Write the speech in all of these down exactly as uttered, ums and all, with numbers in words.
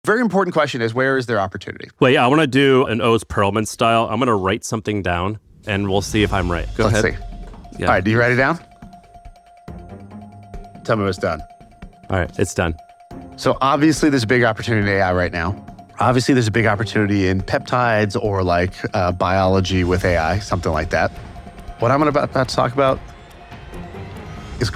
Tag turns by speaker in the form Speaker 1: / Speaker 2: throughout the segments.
Speaker 1: Very important question is, where is their opportunity?
Speaker 2: Wait, I want to do an Oz Perlman style. I'm going to write something down, and we'll see if I'm right. Go
Speaker 1: Let's
Speaker 2: ahead.
Speaker 1: see.
Speaker 2: Yeah.
Speaker 1: All right, do you write it down? Tell me when it's done.
Speaker 2: All right, it's done.
Speaker 1: So obviously there's a big opportunity in A I right now. Obviously there's a big opportunity in peptides or like uh, biology with A I, something like that. What I'm about, about to talk about is...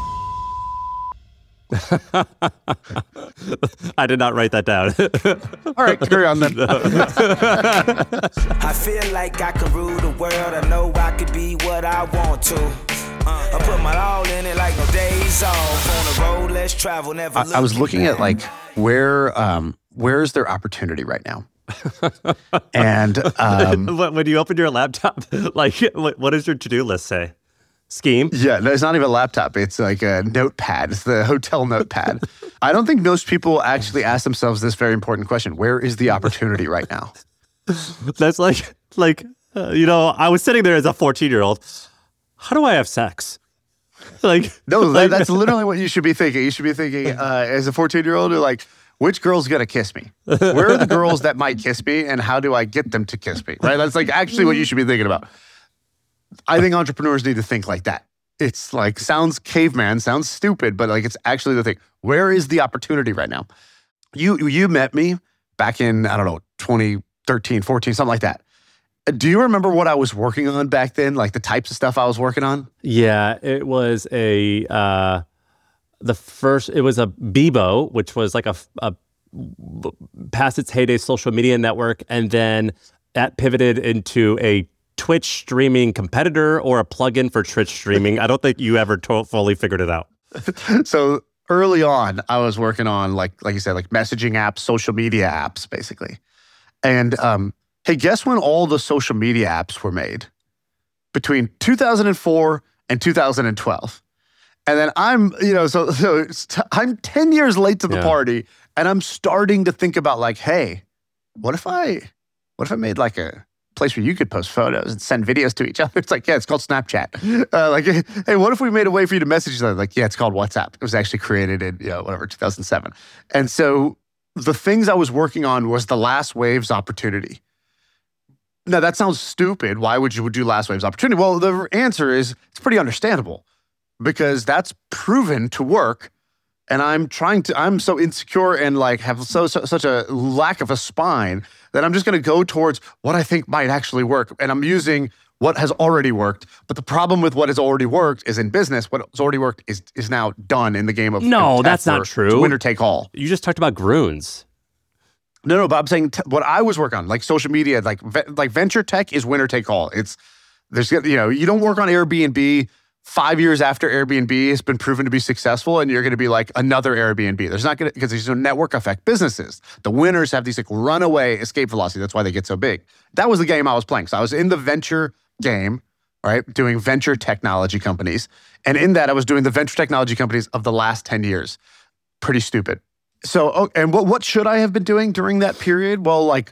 Speaker 2: I did not write that down.
Speaker 1: All right, carry on then.
Speaker 3: I feel like I can rule the world. I know I could be what I want to. Uh, I put my all in it like no days off. On the road, let's travel, never
Speaker 1: I, I was looking at like where um, where is their opportunity right now? And um,
Speaker 2: when you open your laptop, like what does your to-do list say? Scheme?
Speaker 1: Yeah, no, it's not even a laptop. It's like a notepad. It's the hotel notepad. I don't think most people actually ask themselves this very important question. Where is the opportunity right now?
Speaker 2: That's like, like uh, you know, I was sitting there as a fourteen-year-old. How do I have sex? Like,
Speaker 1: no,
Speaker 2: like,
Speaker 1: that's literally what you should be thinking. You should be thinking, uh, as a fourteen-year-old, you're like, which girl's gonna kiss me? Where are the girls that might kiss me, and how do I get them to kiss me? Right? That's like actually what you should be thinking about. I think entrepreneurs need to think like that. It's like, sounds caveman, sounds stupid, but like it's actually the thing. Where is the opportunity right now? You you met me back in, I don't know, twenty thirteen, fourteen, something like that. Do you remember what I was working on back then? Like the types of stuff I was working on?
Speaker 2: Yeah, it was a, uh, the first, it was a Bebo, which was like a, a past its heyday social media network. And then that pivoted into a Twitch streaming competitor or a plugin for Twitch streaming. I don't think you ever to- fully figured it out.
Speaker 1: So early on, I was working on like, like you said, like messaging apps, social media apps, basically. And um, hey, guess when all the social media apps were made? Between two thousand four and two thousand twelve. And then I'm, you know, so, so it's t- I'm ten years late to the
Speaker 2: Yeah.
Speaker 1: party, and I'm starting to think about like, hey, what if I, what if I made like a place where you could post photos and send videos to each other? It's like, yeah, it's called Snapchat. Uh, like, hey, what if we made a way for you to message each other? Like, yeah, it's called WhatsApp. It was actually created in, you know, whatever, two thousand seven. And so the things I was working on was the last wave's opportunity. Now, that sounds stupid. Why would you do last wave's opportunity? Well, the answer is it's pretty understandable because that's proven to work. And I'm trying to, I'm so insecure and like have so, so such a lack of a spine that I'm just going to go towards what I think might actually work. And I'm using what has already worked. But the problem with what has already worked is in business, what has already worked is is now done in the game of
Speaker 2: No,
Speaker 1: of
Speaker 2: that's
Speaker 1: tech
Speaker 2: not
Speaker 1: where
Speaker 2: true.
Speaker 1: It's winner take all.
Speaker 2: You just talked about Groons.
Speaker 1: No, no, but I'm saying t- what I was working on, like social media, like ve- like venture tech is winner take all. It's, there's, you know, you don't work on Airbnb five years after Airbnb has been proven to be successful, and you're going to be like another Airbnb. There's not going to, because there's no network effect businesses. The winners have these like runaway escape velocity. That's why they get so big. That was the game I was playing. So I was in the venture game, right, doing venture technology companies. And in that, I was doing the venture technology companies of the last ten years. Pretty stupid. So, oh, and what what should I have been doing during that period? Well, like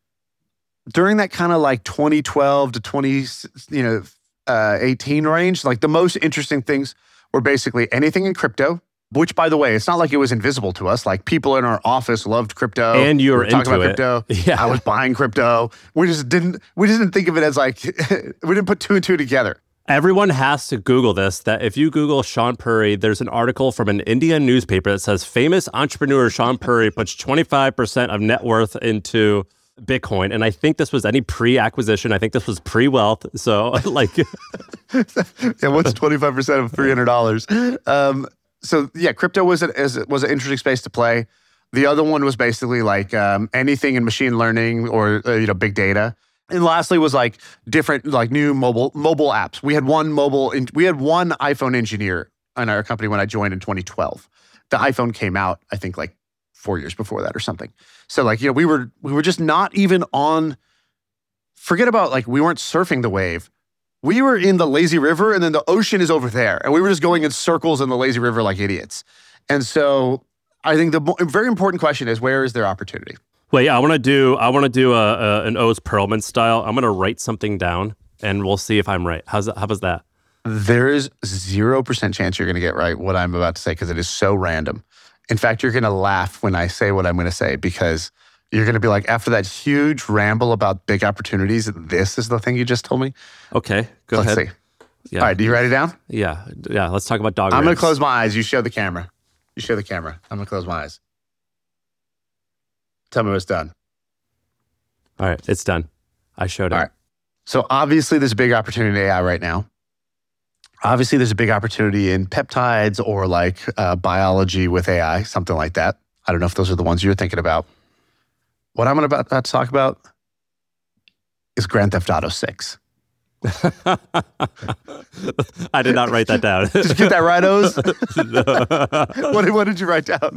Speaker 1: during that kind of like twenty twelve to twenty, you know, uh, eighteen range, like the most interesting things were basically anything in crypto, which, by the way, it's not like it was invisible to us. Like people in our office loved crypto.
Speaker 2: And you were
Speaker 1: we were talking
Speaker 2: into
Speaker 1: about
Speaker 2: it.
Speaker 1: crypto.
Speaker 2: Yeah.
Speaker 1: I was buying crypto. We just didn't, we just didn't think of it as like, we didn't put two and two together.
Speaker 2: Everyone has to Google this, that if you Google Sean Puri, there's an article from an Indian newspaper that says famous entrepreneur Sean Puri puts twenty-five percent of net worth into Bitcoin. And I think this was any pre-acquisition. I think this was pre-wealth. So like...
Speaker 1: yeah, what's twenty-five percent of three hundred dollars? Um, so yeah, crypto was, a, is, was an interesting space to play. The other one was basically like um, anything in machine learning or uh, you know big data. And lastly was like different, like new mobile mobile apps. We had one mobile, in, we had one iPhone engineer in our company when I joined in twenty twelve. The iPhone came out, I think, like four years before that or something. So like, you know, we were we were just not even on. Forget about like we weren't surfing the wave. We were in the lazy river, and then the ocean is over there, and we were just going in circles in the lazy river like idiots. And so I think the mo- very important question is, where is their opportunity?
Speaker 2: Wait, I want to do I want to do a, a an Oz Perlman style. I'm going to write something down, and we'll see if I'm right. How's that, how was that?
Speaker 1: There is zero percent chance you're going to get right what I'm about to say because it is so random. In fact, you're going to laugh when I say what I'm going to say because You're going to be like, after that huge ramble about big opportunities, this is the thing you just told me?
Speaker 2: Okay, go
Speaker 1: Let's
Speaker 2: ahead.
Speaker 1: see.
Speaker 2: Yeah.
Speaker 1: All right, do you write it down?
Speaker 2: Yeah, yeah. Let's talk about dog
Speaker 1: I'm going
Speaker 2: ribs.
Speaker 1: to close my eyes. You show the camera. You show the camera. I'm going to close my eyes. Tell me when it's done.
Speaker 2: All right, it's done. I showed it.
Speaker 1: All right. So obviously there's a big opportunity in A I right now. Obviously there's a big opportunity in peptides or like uh, biology with A I, something like that. I don't know if those are the ones you're thinking about. What I'm about to talk about is Grand Theft Auto six.
Speaker 2: I did not write that down.
Speaker 1: Did you get that right, Oz? what, what did you write down?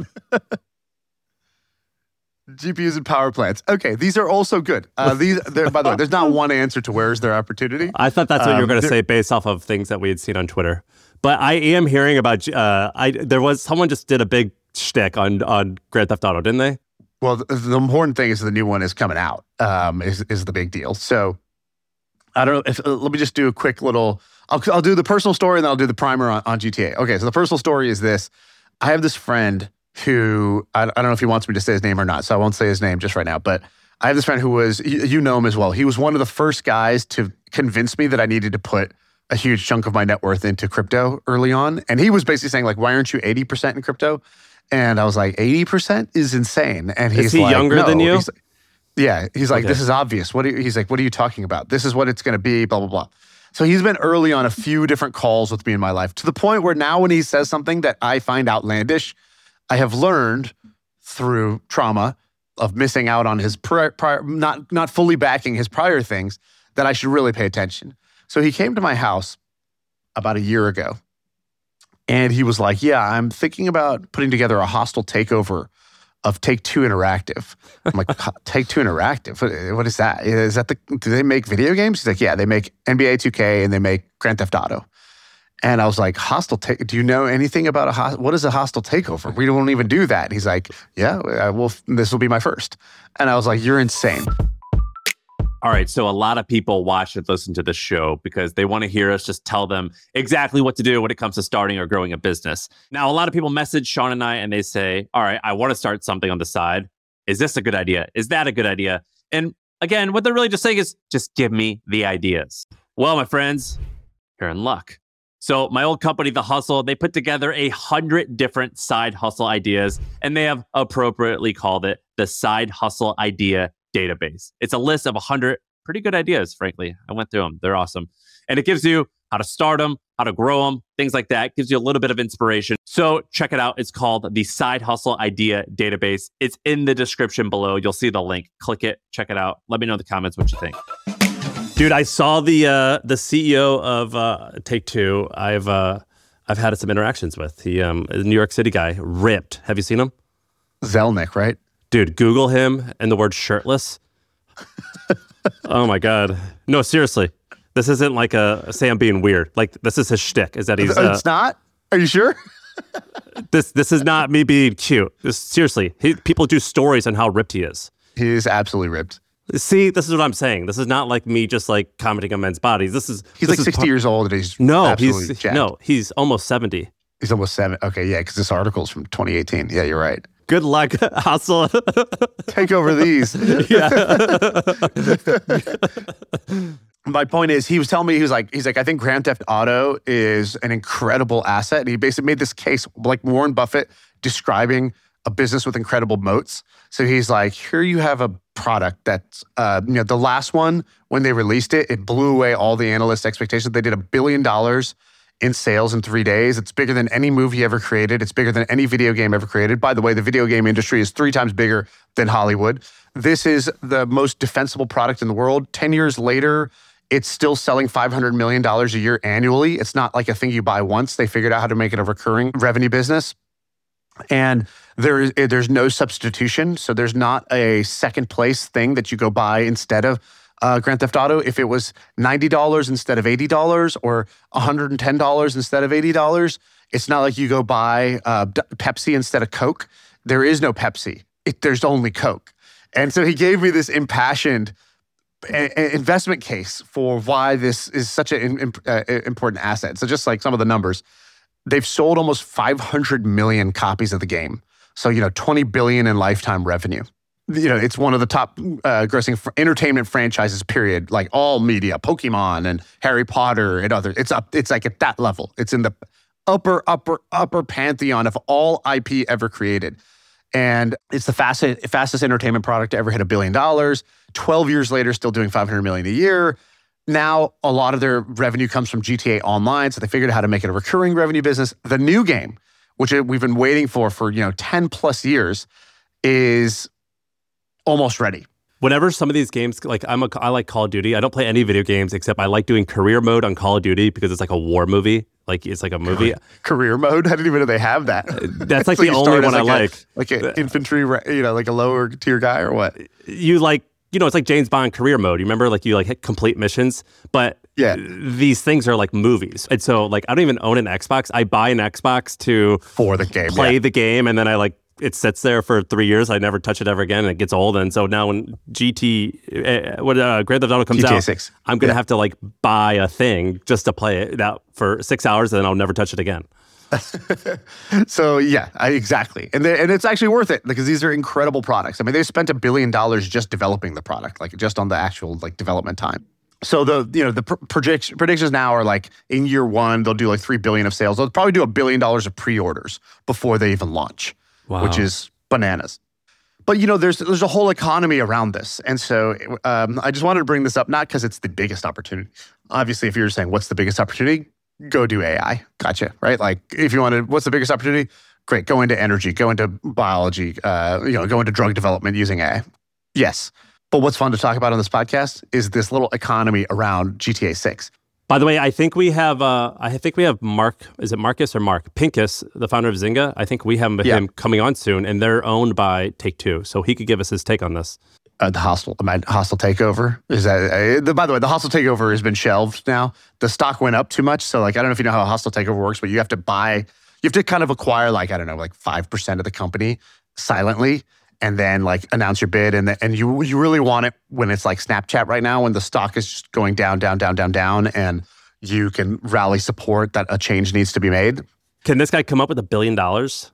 Speaker 1: G P Us and power plants. Okay, these are also good. Uh, these, by the way, there's not one answer to where's their opportunity.
Speaker 2: I thought that's what
Speaker 1: um,
Speaker 2: you were going to say based off of things that we had seen on Twitter. But I am hearing about. Uh, I there was someone just did a big shtick on on Grand Theft Auto, didn't they?
Speaker 1: Well, the, the important thing is the new one is coming out. Um, is is the big deal. So I don't know if uh, let me just do a quick little. I'll I'll do the personal story and then I'll do the primer on, on G T A. Okay, so the personal story is this: I have this friend who, I, I don't know if he wants me to say his name or not, so I won't say his name just right now, but I have this friend who was, you, you know him as well. He was one of the first guys to convince me that I needed to put a huge chunk of my net worth into crypto early on. And he was basically saying like, why aren't you eighty percent in crypto? And I was like, eighty percent is insane. And he's
Speaker 2: Is he
Speaker 1: like,
Speaker 2: younger
Speaker 1: no.
Speaker 2: than you?
Speaker 1: He's like, yeah. He's like,
Speaker 2: Okay.
Speaker 1: this is obvious. What are you, he's like, what are you talking about? This is what it's going to be, blah, blah, blah. So he's been early on a few different calls with me in my life to the point where now when he says something that I find outlandish, I have learned through trauma of missing out on his prior, prior not, not fully backing his prior things that I should really pay attention. So he came to my house about a year ago and he was like, yeah, I'm thinking about putting together a hostile takeover of Take-Two Interactive. I'm like, Take-Two Interactive? What, what is that? Is that the, do they make video games? He's like, yeah, they make N B A two K and they make Grand Theft Auto. And I was like, hostile take, do you know anything about a hostile, what is a hostile takeover? We don't even do that. And he's like, yeah, I will, this will be my first. And I was like, you're insane.
Speaker 2: All right, so a lot of people watch and listen to this show because they want to hear us just tell them exactly what to do when it comes to starting or growing a business. Now, a lot of people message Sean and I and they say, all right, I want to start something on the side. Is this a good idea? Is that a good idea? And again, what they're really just saying is, just give me the ideas. Well, my friends, you're in luck. So my old company, The Hustle, they put together a hundred different side hustle ideas, and they have appropriately called it the Side Hustle Idea Database. It's a list of a hundred pretty good ideas, frankly. I went through them. They're awesome. And it gives you how to start them, how to grow them, things like that. It gives you a little bit of inspiration. So check it out. It's called the Side Hustle Idea Database. It's in the description below. You'll see the link. Click it. Check it out. Let me know in the comments what you think. Dude, I saw the uh, the C E O of uh, Take-Two. I've uh, I've had some interactions with. He um, is a New York City guy, ripped. Have you seen him?
Speaker 1: Zelnick, right?
Speaker 2: Dude, Google him and the word shirtless. Oh my God. No, seriously. This isn't like a say I'm being weird. Like this is his shtick. Is that he's? Uh,
Speaker 1: It's not? Are you sure?
Speaker 2: this this is not me being cute. This, seriously, he, people do stories on how ripped he is.
Speaker 1: He is absolutely ripped.
Speaker 2: See, this is what I'm saying. This is not like me just like commenting on men's bodies. This is
Speaker 1: He's
Speaker 2: this
Speaker 1: like
Speaker 2: is
Speaker 1: sixty
Speaker 2: par-
Speaker 1: years old and he's
Speaker 2: No,
Speaker 1: absolutely
Speaker 2: he's
Speaker 1: jacked.
Speaker 2: no, he's almost seventy.
Speaker 1: He's almost seven. Okay, yeah, because this article's from twenty eighteen. Yeah, you're right.
Speaker 2: Good luck, hustle.
Speaker 1: Take over these.
Speaker 2: Yeah.
Speaker 1: My point is, he was telling me, he was like, he's like, I think Grand Theft Auto is an incredible asset. And he basically made this case, like Warren Buffett describing a business with incredible moats. So he's like, here you have a product that's, uh, you know, the last one, when they released it, it blew away all the analysts' expectations. They did a billion dollars in sales in three days. It's bigger than any movie ever created. It's bigger than any video game ever created. By the way, the video game industry is three times bigger than Hollywood. This is the most defensible product in the world. Ten years later, it's still selling five hundred million dollars a year annually. It's not like a thing you buy once. They figured out how to make it a recurring revenue business. And there is there's no substitution. So there's not a second place thing that you go buy instead of uh, Grand Theft Auto. If it was ninety dollars instead of eighty dollars or one hundred ten dollars instead of eighty dollars, it's not like you go buy uh, Pepsi instead of Coke. There is no Pepsi. It, there's only Coke. And so he gave me this impassioned a, investment case for why this is such an uh, important asset. So just like some of the numbers, they've sold almost five hundred million copies of the game. So, you know, twenty billion in lifetime revenue. you know, it's one of the top uh, grossing fr- entertainment franchises, period. Like all media, Pokemon and Harry Potter and others. It's up. It's like at that level. It's in the upper, upper, upper pantheon of all I P ever created. And it's the fastest, fastest entertainment product to ever hit a billion dollars. twelve years later, still doing five hundred million dollars a year. Now, a lot of their revenue comes from G T A Online, so they figured out how to make it a recurring revenue business. The new game, which we've been waiting for for, you know, ten plus years, is almost ready.
Speaker 2: Whenever some of these games, like I'm a, I like Call of Duty. I don't play any video games except I like doing career mode on Call of Duty because it's like a war movie. Like it's like a movie.
Speaker 1: Career mode? I didn't even know they have that.
Speaker 2: That's like so the only one I like.
Speaker 1: A, like an infantry, you know, like a lower tier guy or what?
Speaker 2: You like, you know, it's like James Bond career mode. You remember like you like hit complete missions, but
Speaker 1: yeah,
Speaker 2: these things are like movies. And so like I don't even own an Xbox. I buy an Xbox to
Speaker 1: for the game,
Speaker 2: play
Speaker 1: yeah.
Speaker 2: the game, and then I like it sits there for three years. I never touch it ever again, and it gets old. And so now when G T, uh, when uh, Grand Theft Auto comes
Speaker 1: G T A
Speaker 2: out,
Speaker 1: six.
Speaker 2: I'm gonna
Speaker 1: yeah.
Speaker 2: have to like buy a thing just to play it out for six hours, and then I'll never touch it again.
Speaker 1: So yeah, I, exactly, and they, and it's actually worth it because these are incredible products. I mean, they spent a billion dollars just developing the product, like just on the actual like development time. So the you know the pr- predict- predictions now are like in year one they'll do like three billion of sales. They'll probably do a billion dollars of pre-orders before they even launch. Wow. Which is bananas. But, you know, there's there's a whole economy around this. And so um, I just wanted to bring this up, not because it's the biggest opportunity. Obviously, if you're saying, what's the biggest opportunity? Go do A I. Gotcha, right? Like, if you want to, what's the biggest opportunity? Great, go into energy, go into biology, uh, you know, go into drug development using A I. Yes. But what's fun to talk about on this podcast is this little economy around G T A six.
Speaker 2: By the way, I think we have uh, I think we have Mark, is it Marcus or Mark? Pincus, the founder of Zynga. I think we have him,
Speaker 1: yeah.
Speaker 2: him coming on soon, and they're owned by Take-Two. So he could give us his take on this.
Speaker 1: Uh, the hostile, my hostile takeover is that. Uh, the, by the way, the hostile takeover has been shelved now. The stock went up too much, so like I don't know if you know how a hostile takeover works, but you have to buy, you have to kind of acquire like I don't know, like five percent of the company silently, and then like announce your bid, and the, and you you really want it when it's like Snapchat right now, when the stock is just going down, down, down, down, down, and you can rally support that a change needs to be made.
Speaker 2: Can this guy come up with a billion dollars?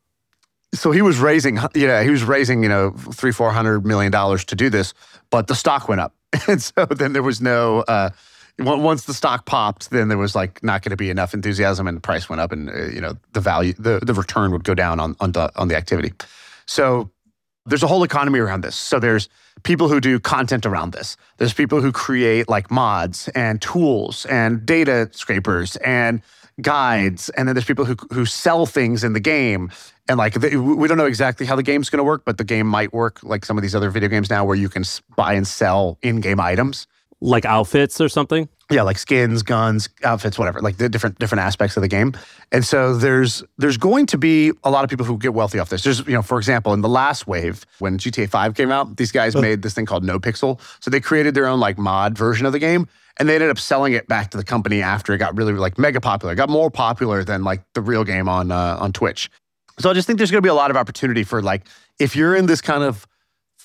Speaker 1: So he was raising, yeah, he was raising, you know, three, four hundred million dollars to do this, but the stock went up, and so then there was no. Uh, once the stock popped, then there was like not going to be enough enthusiasm, and the price went up, and uh, you know the value, the the return would go down on on the on the activity. So there's a whole economy around this. So there's people who do content around this. There's people who create like mods and tools and data scrapers and guides. And then there's people who who sell things in the game. And like, they, we don't know exactly how the game's going to work, but the game might work like some of these other video games now where you can buy and sell in-game items.
Speaker 2: Like outfits or something?
Speaker 1: Yeah, like skins, guns, outfits, whatever, like the different different aspects of the game. And so there's there's going to be a lot of people who get wealthy off this. There's, you know, for example, in the last wave, when G T A five came out, these guys oh. made this thing called NoPixel. So they created their own like mod version of the game, and they ended up selling it back to the company after it got really like mega popular. It got more popular than like the real game on uh, on Twitch. So I just think there's going to be a lot of opportunity for like, if you're in this kind of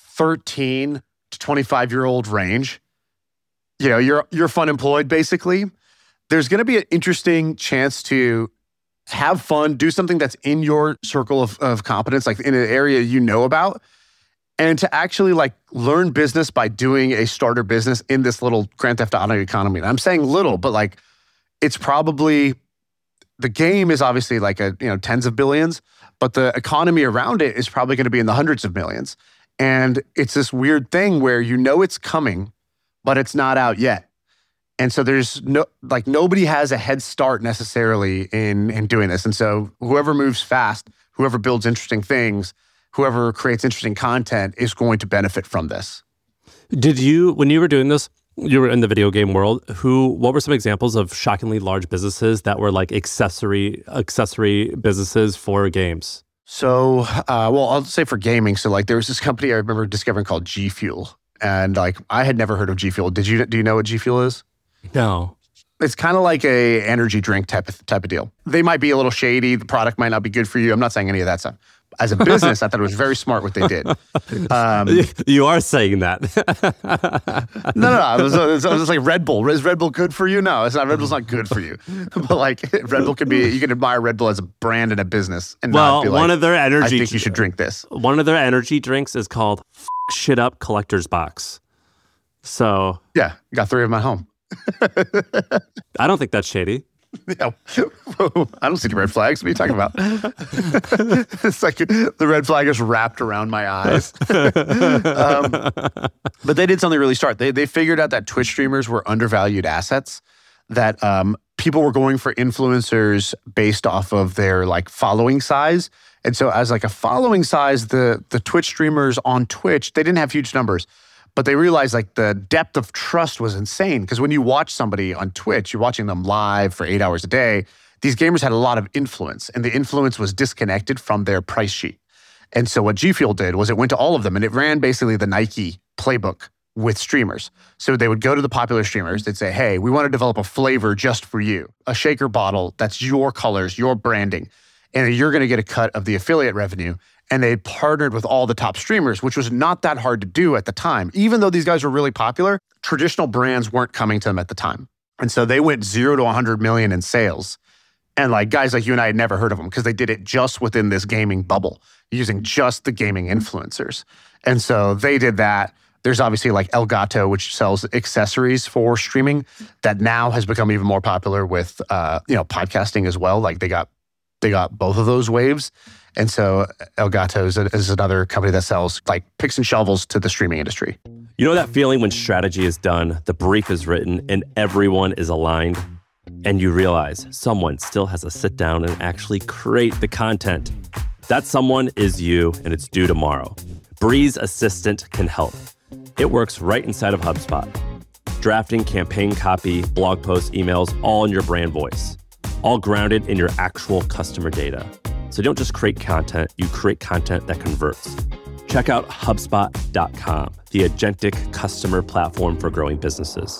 Speaker 1: thirteen to twenty-five year old range, you know, you're you're fun employed basically, there's going to be an interesting chance to have fun, do something that's in your circle of, of competence, like in an area you know about, and to actually like learn business by doing a starter business in this little Grand Theft Auto economy. And I'm saying little, but like it's probably, the game is obviously like a, you know, tens of billions, but the economy around it is probably going to be in the hundreds of millions. And it's this weird thing where you know it's coming, but it's not out yet. And so there's no, like nobody has a head start necessarily in, in doing this. And so whoever moves fast, whoever builds interesting things, whoever creates interesting content is going to benefit from this.
Speaker 2: Did you, when you were doing this, you were in the video game world, who, what were some examples of shockingly large businesses that were like accessory, accessory businesses for games?
Speaker 1: So, uh, well, I'll say for gaming. So like there was this company I remember discovering called G Fuel. And like, I had never heard of G Fuel. Did you, do you know what G Fuel is?
Speaker 2: No.
Speaker 1: It's kind of like a energy drink type of type of deal. They might be a little shady. The product might not be good for you. I'm not saying any of that stuff. as a business, I thought it was very smart what they did. Um,
Speaker 2: you are saying that.
Speaker 1: no, no, no. It was, it was, it was like Red Bull. Is Red Bull good for you? No, it's not. Red Bull's not good for you. But like Red Bull could be, you can admire Red Bull as a brand and a business. And
Speaker 2: well,
Speaker 1: not be like,
Speaker 2: one of their energy,
Speaker 1: I think you should drink this.
Speaker 2: One of their energy drinks is called F- Shit Up Collector's Box. So.
Speaker 1: Yeah, got three of them at home.
Speaker 2: I don't think that's shady.
Speaker 1: Yeah. I don't see the red flags. What are you talking about? It's like the red flag is wrapped around my eyes. um, but they did something really smart. They they figured out that Twitch streamers were undervalued assets, that um, people were going for influencers based off of their like following size. And so as like a following size, the the Twitch streamers on Twitch, they didn't have huge numbers. But they realized like the depth of trust was insane, because when you watch somebody on Twitch, you're watching them live for eight hours a day. These gamers had a lot of influence, and the influence was disconnected from their price sheet. And so what G Fuel did was it went to all of them, and it ran basically the Nike playbook with streamers. So they would go to the popular streamers. They'd say, hey, we want to develop a flavor just for you, a shaker bottle that's your colors, your branding, and you're going to get a cut of the affiliate revenue. And they partnered with all the top streamers, which was not that hard to do at the time. Even though these guys were really popular, traditional brands weren't coming to them at the time. And so they went zero to one hundred million in sales. And like guys like you and I had never heard of them because they did it just within this gaming bubble, using just the gaming influencers. And so they did that. There's obviously like Elgato, which sells accessories for streaming, that now has become even more popular with uh, you know, podcasting as well. Like they got they got both of those waves. And so Elgato is, a, is another company that sells like picks and shovels to the streaming industry.
Speaker 2: You know that feeling when strategy is done, the brief is written, and everyone is aligned, and you realize someone still has to sit down and actually create the content. That someone is you, and it's due tomorrow. Breeze Assistant can help. It works right inside of HubSpot. Drafting campaign copy, blog posts, emails, all in your brand voice, all grounded in your actual customer data. So don't just create content, you create content that converts. Check out HubSpot dot com, the agentic customer platform for growing businesses.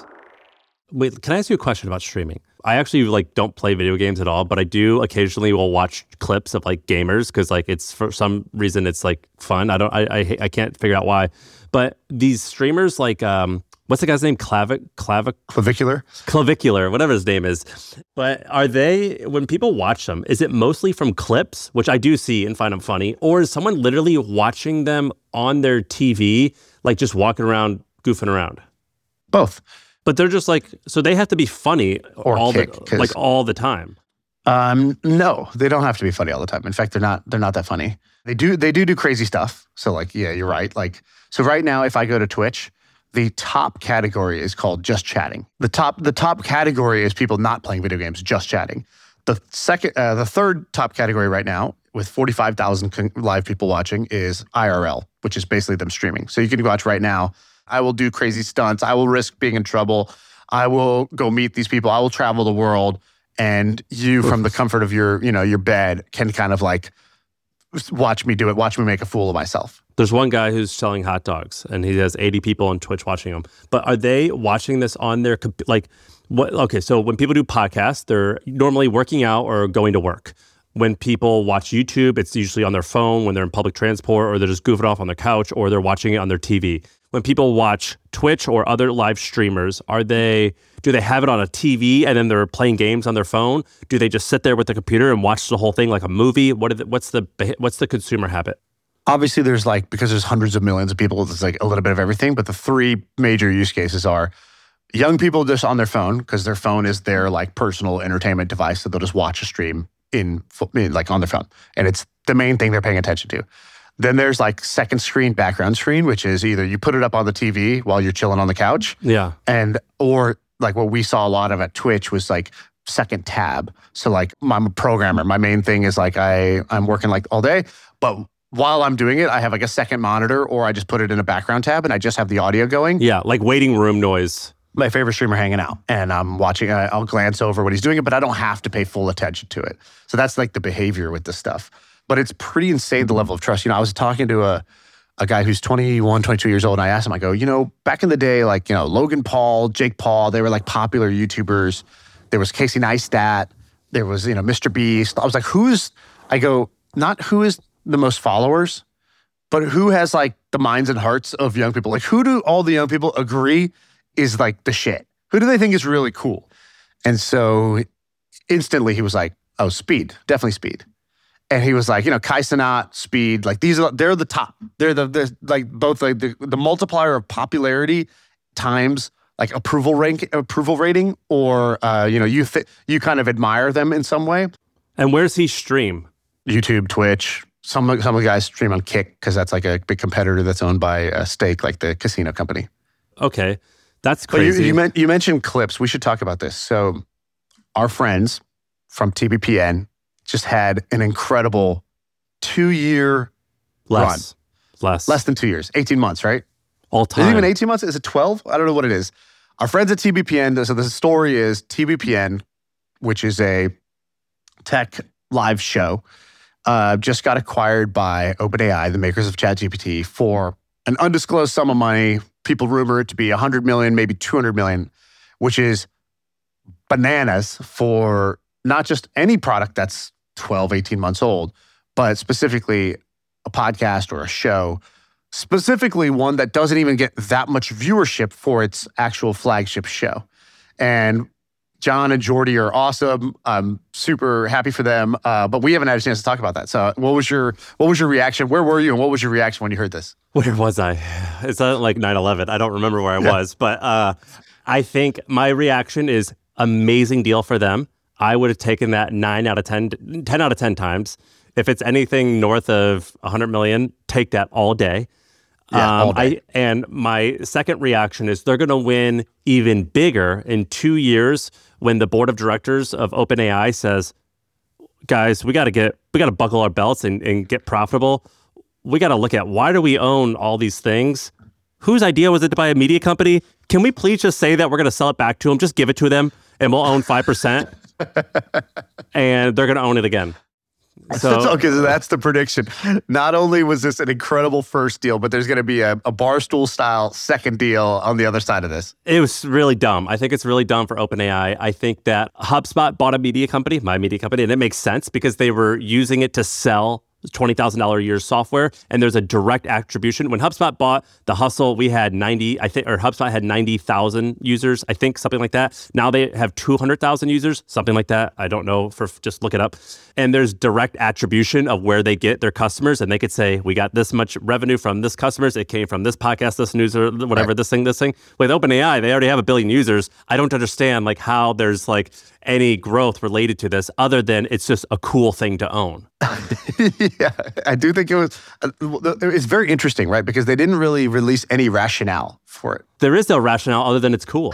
Speaker 2: Wait, can I ask you a question about streaming? I actually like don't play video games at all, but I do occasionally will watch clips of like gamers because like it's for some reason it's like fun. I don't, I, I, I can't figure out why. But these streamers like, um, what's the guy's name? Clavic, Clavic,
Speaker 1: Clavicular,
Speaker 2: Clavicular, whatever his name is. But are they, when people watch them, is it mostly from clips, which I do see and find them funny, or is someone literally watching them on their T V, like just walking around, goofing around?
Speaker 1: Both.
Speaker 2: But they're just like, so they have to be funny
Speaker 1: or
Speaker 2: all
Speaker 1: kick,
Speaker 2: the, like all the time.
Speaker 1: Um, no, they don't have to be funny all the time. In fact, they're not. They're not that funny. They do. They do do crazy stuff. So, like, yeah, you're right. Like, so right now, if I go to Twitch, the top category is called just chatting. The top. The top category is people not playing video games, just chatting. The second, uh, the third top category right now, with forty-five thousand con- live people watching, is I R L, which is basically them streaming. So you can watch right now. I will do crazy stunts. I will risk being in trouble. I will go meet these people. I will travel the world. And you, from the comfort of your, you know, your bed, can kind of like watch me do it. Watch me make a fool of myself.
Speaker 2: There's one guy who's selling hot dogs, and he has eighty people on Twitch watching him. But are they watching this on their, like, what? Okay, so when people do podcasts, they're normally working out or going to work. When people watch YouTube, it's usually on their phone when they're in public transport, or they're just goofing off on their couch, or they're watching it on their T V. When people watch Twitch or other live streamers, are they, do they have it on a T V and then they're playing games on their phone? Do they just sit there with the computer and watch the whole thing like a movie? What are the, what's the what's the consumer habit?
Speaker 1: Obviously, there's like, because there's hundreds of millions of people, there's like a little bit of everything. But the three major use cases are young people just on their phone, because their phone is their like personal entertainment device. So they'll just watch a stream in like on their phone. And it's the main thing they're paying attention to. Then there's like second screen, background screen, which is either you put it up on the T V while you're chilling on the couch.
Speaker 2: Yeah.
Speaker 1: And, or like what we saw a lot of at Twitch was like second tab. So like I'm a programmer. My main thing is like I, I'm working like all day, but while I'm doing it, I have like a second monitor, or I just put it in a background tab and I just have the audio going.
Speaker 2: Yeah, like waiting room noise.
Speaker 1: My favorite streamer hanging out, and I'm watching, uh, I'll glance over what he's doing, but I don't have to pay full attention to it. So that's like the behavior with this stuff. But it's pretty insane, the level of trust. You know, I was talking to a, a guy who's twenty-one, twenty-two years old, and I asked him, I go, you know, back in the day, like, you know, Logan Paul, Jake Paul, they were like popular YouTubers. There was Casey Neistat. There was, you know, Mister Beast. I was like, who's, I go, not who is the most followers, but who has like the minds and hearts of young people? Like who do all the young people agree is like the shit? Who do they think is really cool? And so instantly he was like, oh, Speed, definitely Speed. And he was like, you know, Kai Cenat, Speed, like these are, they're the top. They're the, they're like both like the, the multiplier of popularity times like approval rank, approval rating, or, uh, you know, you th- you kind of admire them in some way.
Speaker 2: And where's he stream?
Speaker 1: YouTube, Twitch. Some, some of the guys stream on Kick because that's like a big competitor that's owned by a Stake, like the casino company.
Speaker 2: Okay, that's
Speaker 1: But you,
Speaker 2: crazy.
Speaker 1: you, meant, you mentioned clips. We should talk about this. So our friends from T B P N just had an incredible two-year
Speaker 2: less,
Speaker 1: run.
Speaker 2: less,
Speaker 1: Less than two years, eighteen months, right?
Speaker 2: all
Speaker 1: Is
Speaker 2: time.
Speaker 1: it even eighteen months? Is it twelve? I don't know what it is. Our friends at T B P N, so the story is T B P N, which is a tech live show, uh, just got acquired by OpenAI, the makers of ChatGPT, for an undisclosed sum of money. People rumor it to be one hundred million, maybe two hundred million, which is bananas for not just any product that's twelve, eighteen months old, but specifically a podcast or a show, specifically one that doesn't even get that much viewership for its actual flagship show. And John and Jordy are awesome. I'm super happy for them, uh, but we haven't had a chance to talk about that. So, what was your what was your reaction? Where were you, and what was your reaction when you heard this?
Speaker 2: Where was I? It's not like nine eleven. I don't remember where I was, but uh, I think my reaction is amazing deal for them. I would have taken that nine out of ten, ten out of ten times. If it's anything north of one hundred million, take that all day.
Speaker 1: Yeah,
Speaker 2: um,
Speaker 1: all day.
Speaker 2: I, and my second reaction is they're going to win even bigger in two years when the board of directors of OpenAI says, guys, we got to get, we got to buckle our belts and, and get profitable. We got to look at, why do we own all these things? Whose idea was it to buy a media company? Can we please just say that we're going to sell it back to them? Just give it to them and we'll own five percent and they're going to own it again. So,
Speaker 1: Okay, so that's the prediction. Not only was this an incredible first deal, but there's going to be a, a Barstool style second deal on the other side of this.
Speaker 2: it was really dumb. I think it's really dumb for OpenAI. I think that HubSpot bought a media company, my media company, and it makes sense because they were using it to sell twenty thousand dollars a year software, and there's a direct attribution. When HubSpot bought The Hustle, we had ninety, I think, or HubSpot had ninety thousand users, I think, something like that. Now they have two hundred thousand users, something like that. I don't know, for just look it up. And there's direct attribution of where they get their customers, and they could say, we got this much revenue from this customers, it came from this podcast, this news, or whatever,
Speaker 1: Right.
Speaker 2: this thing, this thing. With OpenAI, they already have a billion users. I don't understand like how there's like any growth related to this other than it's just a cool thing to own.
Speaker 1: Yeah, I do think it was, uh, it's very interesting, right? Because they didn't really release any rationale for it.
Speaker 2: There is no rationale other than it's cool.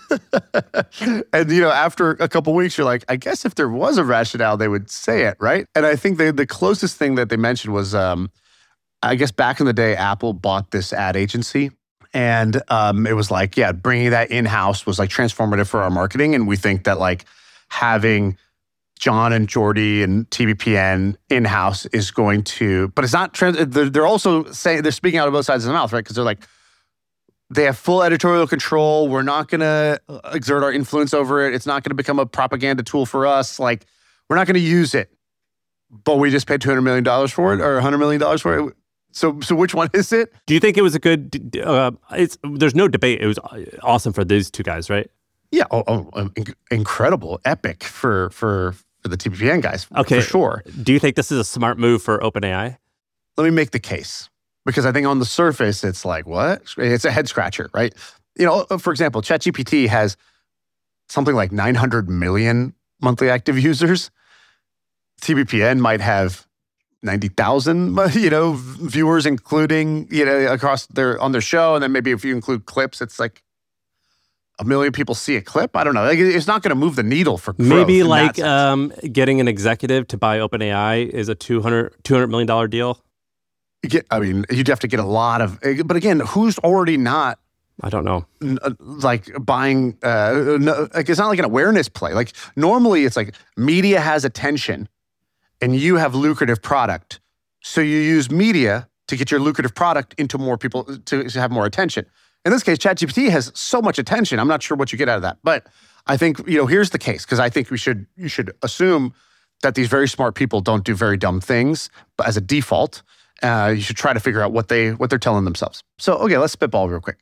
Speaker 1: And, you know, after a couple weeks, you're like, I guess if there was a rationale, they would say it, right? And I think they, the closest thing that they mentioned was, um, I guess back in the day, Apple bought this ad agency. And um, it was like, yeah, bringing that in-house was like transformative for our marketing. And we think that like having John and Jordy and T B P N in-house is going to, but it's not, trans- they're, they're also saying, they're speaking out of both sides of the mouth, right? Because they're like, they have full editorial control. We're not going to exert our influence over it. It's not going to become a propaganda tool for us. Like, we're not going to use it, but we just paid two hundred million dollars for it or one hundred million dollars for it. So, so which one is it?
Speaker 2: Do you think it was a good? Uh, it's there's no debate. It was awesome for these two guys, right?
Speaker 1: Yeah, oh, oh, um, inc- incredible, epic for for for the T B P N guys,
Speaker 2: Okay,
Speaker 1: for sure.
Speaker 2: Do you think this is a smart move for OpenAI?
Speaker 1: Let me make the case because I think on the surface it's like what? It's a head scratcher, right? You know, for example, ChatGPT has something like nine hundred million monthly active users. T B P N might have ninety thousand, you know, viewers, including, you know, across their, on their show. And then maybe if you include clips, it's like a million people see a clip. I don't know. Like, it's not going to move the needle for growth
Speaker 2: Maybe
Speaker 1: in that
Speaker 2: like
Speaker 1: sense.
Speaker 2: um, getting an executive to buy OpenAI is a two hundred million dollars deal.
Speaker 1: You get, I mean, you'd have to get a lot of, but again, who's already not
Speaker 2: I don't know.
Speaker 1: n- uh, like buying, uh, no, like it's not like an awareness play. Like normally it's like media has attention and you have lucrative product. So you use media to get your lucrative product into more people to, to have more attention. In this case, ChatGPT has so much attention. I'm not sure what you get out of that, but I think, you know, here's the case because I think we should, you should assume that these very smart people don't do very dumb things, but as a default, uh, you should try to figure out what they what they're telling themselves. So, okay, let's spitball real quick.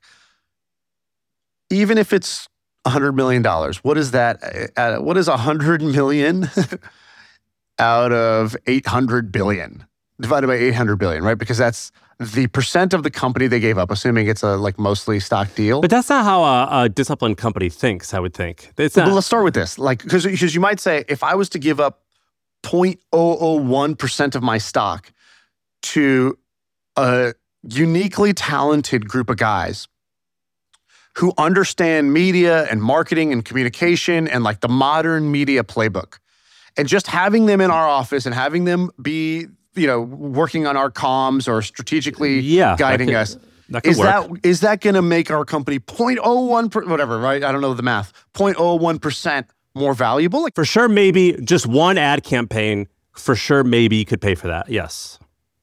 Speaker 1: Even if it's one hundred million dollars, what is that? Uh, what is one hundred million out of eight hundred billion? Divided by eight hundred billion, right? Because that's the percent of the company they gave up, assuming it's a like mostly stock deal.
Speaker 2: But that's not how a, a disciplined company thinks, I would think. It's
Speaker 1: Well,
Speaker 2: not.
Speaker 1: let's start with this. Like, because you might say, if I was to give up zero point zero zero one percent of my stock to a uniquely talented group of guys who understand media and marketing and communication and like the modern media playbook, and just having them in our office and having them be, you know, working on our comms or strategically
Speaker 2: Yeah,
Speaker 1: guiding
Speaker 2: that could-
Speaker 1: us.
Speaker 2: that could
Speaker 1: Is
Speaker 2: work.
Speaker 1: that is that going to make our company zero point zero one per, whatever, right? I don't know the math. zero point zero one percent more valuable? Like,
Speaker 2: For sure, maybe just one ad campaign, for sure, maybe you could pay for that. Yes.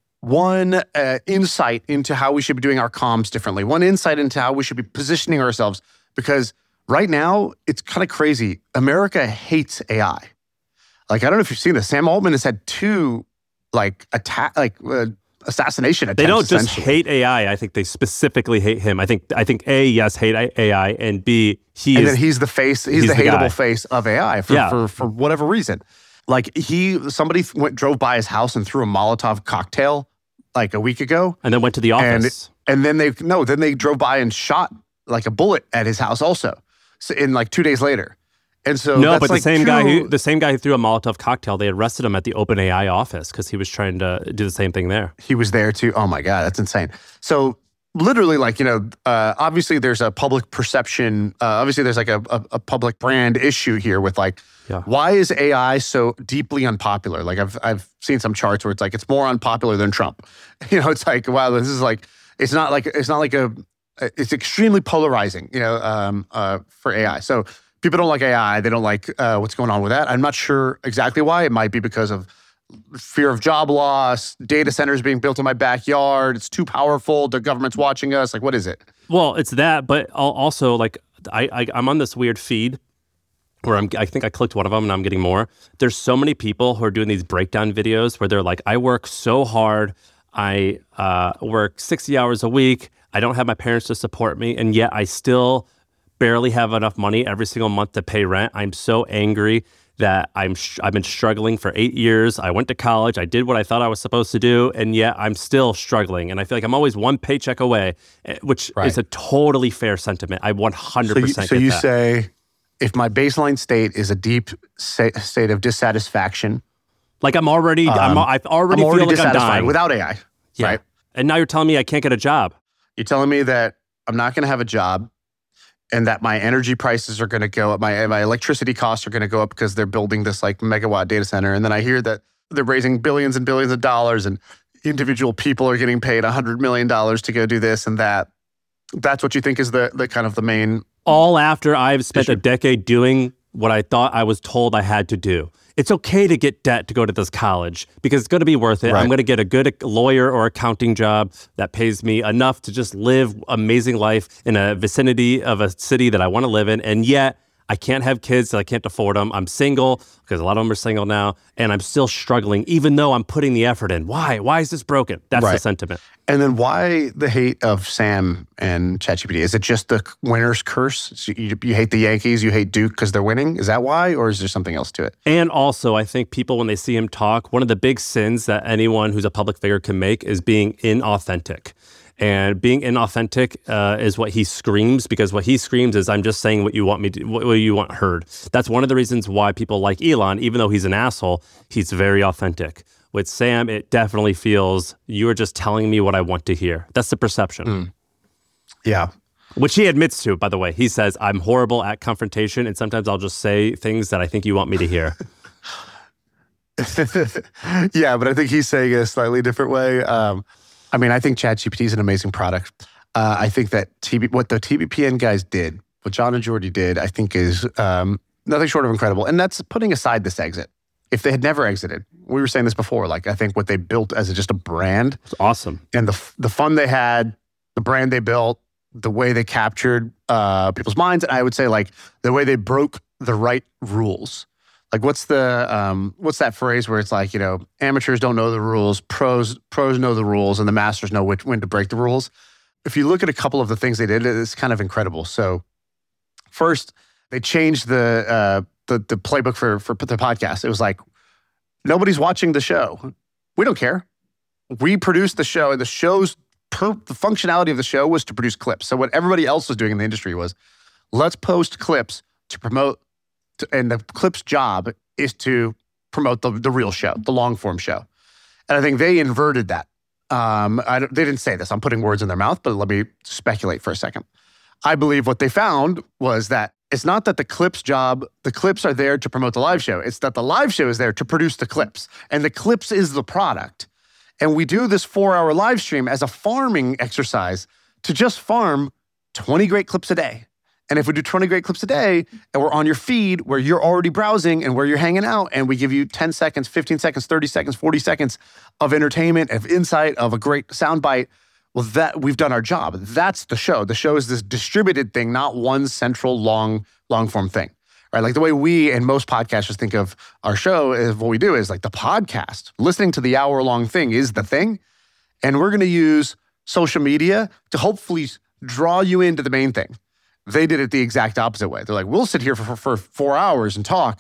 Speaker 1: one uh, insight into how we should be doing our comms differently. One insight into how we should be positioning ourselves. Because right now, it's kind of crazy. America hates A I. Like, I don't know if you've seen this. Sam Altman has had two, like, attack, like, uh, assassination attempts.
Speaker 2: They don't just
Speaker 1: essentially.
Speaker 2: hate A I. I think they specifically hate him. I think I think A, yes, hate A I, and B, he
Speaker 1: And
Speaker 2: is
Speaker 1: then he's the face, he's,
Speaker 2: he's
Speaker 1: the
Speaker 2: the
Speaker 1: hateable
Speaker 2: guy.
Speaker 1: face of A I for,
Speaker 2: Yeah.
Speaker 1: for, for whatever reason. Like, he, somebody went, drove by his house and threw a Molotov cocktail, like, a week ago.
Speaker 2: and then went to the
Speaker 1: And
Speaker 2: office.
Speaker 1: and then they no, then they drove by and shot like a bullet at his house also, so in like two days later. And so
Speaker 2: no,
Speaker 1: that's
Speaker 2: but the
Speaker 1: like
Speaker 2: same guy who
Speaker 1: two-
Speaker 2: the same guy who threw a Molotov cocktail, they arrested him at the OpenAI office because he was trying to do the same thing there.
Speaker 1: he was there too. Oh my God, that's insane. So literally, like, you know, uh, obviously there's a public perception. Uh, obviously, there's like a, a, a public brand issue here with like,
Speaker 2: Yeah.
Speaker 1: why is A I so deeply unpopular? Like I've I've seen some charts where it's like it's more unpopular than Trump. You know, it's like, wow, this is like it's not like it's not like a it's extremely polarizing. You know, um, uh, for A I. So people don't like A I. They don't like uh, what's going on with that. I'm not sure exactly why. It might be because of fear of job loss, data centers being built in my backyard. It's too powerful. The government's watching us. Like, what is it?
Speaker 2: Well, it's that, but al- also like I, I I'm on this weird feed where I'm I think I clicked one of them and I'm getting more. There's so many people who are doing these breakdown videos where they're like, I work so hard, I uh, work sixty hours a week, I don't have my parents to support me, and yet I still barely have enough money every single month to pay rent. I'm so angry that I'm sh- I've been struggling for eight years. I went to college. I did what I thought I was supposed to do, and yet I'm still struggling. And I feel like I'm always one paycheck away, eh, which
Speaker 1: Right.
Speaker 2: is a totally fair sentiment. I one hundred
Speaker 1: So you,
Speaker 2: percent
Speaker 1: so
Speaker 2: get
Speaker 1: you
Speaker 2: that.
Speaker 1: say, if my baseline state is a deep sa- state of dissatisfaction,
Speaker 2: Like I'm already, I'm,
Speaker 1: Um,
Speaker 2: I've already,
Speaker 1: I'm already
Speaker 2: feel like I'm
Speaker 1: dissatisfied
Speaker 2: dying.
Speaker 1: without A I,
Speaker 2: yeah.
Speaker 1: right?
Speaker 2: And now you're telling me I can't get a job.
Speaker 1: You're telling me that I'm not going to have a job, and that my energy prices are going to go up, my my electricity costs are going to go up because they're building this like megawatt data center, and then I hear that they're raising billions and billions of dollars, and individual people are getting paid one hundred million dollars to go do this and that. That's what you think is the the kind of the main.
Speaker 2: All after I've spent a
Speaker 1: Issue.
Speaker 2: decade doing what I thought I was told I had to do. It's okay to get debt to go to this college because it's going to be worth it.
Speaker 1: Right.
Speaker 2: I'm going to get a good lawyer or accounting job that pays me enough to just live amazing life in a vicinity of a city that I want to live in. And yet I can't have kids, so I can't afford them. I'm single because a lot of them are single now, and I'm still struggling, even though I'm putting the effort in. Why? Why is this broken? That's the
Speaker 1: Right.
Speaker 2: sentiment.
Speaker 1: And then why the hate of Sam and ChatGPT? Is it just the winner's curse? So you, you hate the Yankees, you hate Duke because they're winning? Is that why, or is there something else to it?
Speaker 2: And also, I think people, when they see him talk, one of the big sins that anyone who's a public figure can make is being inauthentic. And being inauthentic uh, is what he screams, because what he screams is, I'm just saying what you want me to, what you want heard. That's one of the reasons why people like Elon, even though he's an asshole, he's very authentic. With Sam, it definitely feels, you are just telling me what I want to hear. That's the perception.
Speaker 1: Yeah.
Speaker 2: Which he admits to, by the way. He says, I'm horrible at confrontation, and sometimes I'll just say things that I think you want me to hear.
Speaker 1: Yeah, but I think he's saying it a slightly different way. Um, I mean, I think ChatGPT is an amazing product. Uh, I think that T B, what the T B P N guys did, what John and Jordy did, I think is um, nothing short of incredible. And that's putting aside this exit. If they had never exited, we were saying this before, like I think what they built as a, just a brand
Speaker 2: It's awesome.
Speaker 1: and the the fun they had, the brand they built, the way they captured uh, people's minds, and I would say like the way they broke the right rules. like what's the um, what's that phrase where it's like, you know, amateurs don't know the rules, pros pros know the rules, and the masters know which, when to break the rules. If you look at a couple of the things they did, it's kind of incredible. So first, they changed the uh, the the playbook for for the podcast. It was like, nobody's watching the show. We don't care. We produced the show, and the show's per, the functionality of the show was to produce clips. So what everybody else was doing in the industry was, let's post clips to promote, to, and the clip's job is to promote the, the real show, the long form show. And I think they inverted that. Um, I don't, they didn't say this. I'm putting words in their mouth, but let me speculate for a second. I believe what they found was that it's not that the clips job, the clips are there to promote the live show. It's that the live show is there to produce the clips. And the clips is the product. And we do this four-hour live stream as a farming exercise to just farm twenty great clips a day. And if we do twenty great clips a day, and we're on your feed where you're already browsing and where you're hanging out, and we give you ten seconds, fifteen seconds, thirty seconds, forty seconds of entertainment, of insight, of a great soundbite, well, that we've done our job. That's the show. The show is this distributed thing, not one central long, long form thing, right? Like the way we and most podcasters think of our show is what we do is like the podcast. Listening to the hour long thing is the thing. And we're going to use social media to hopefully draw you into the main thing. They did it the exact opposite way. They're like, we'll sit here for, for, for four hours and talk.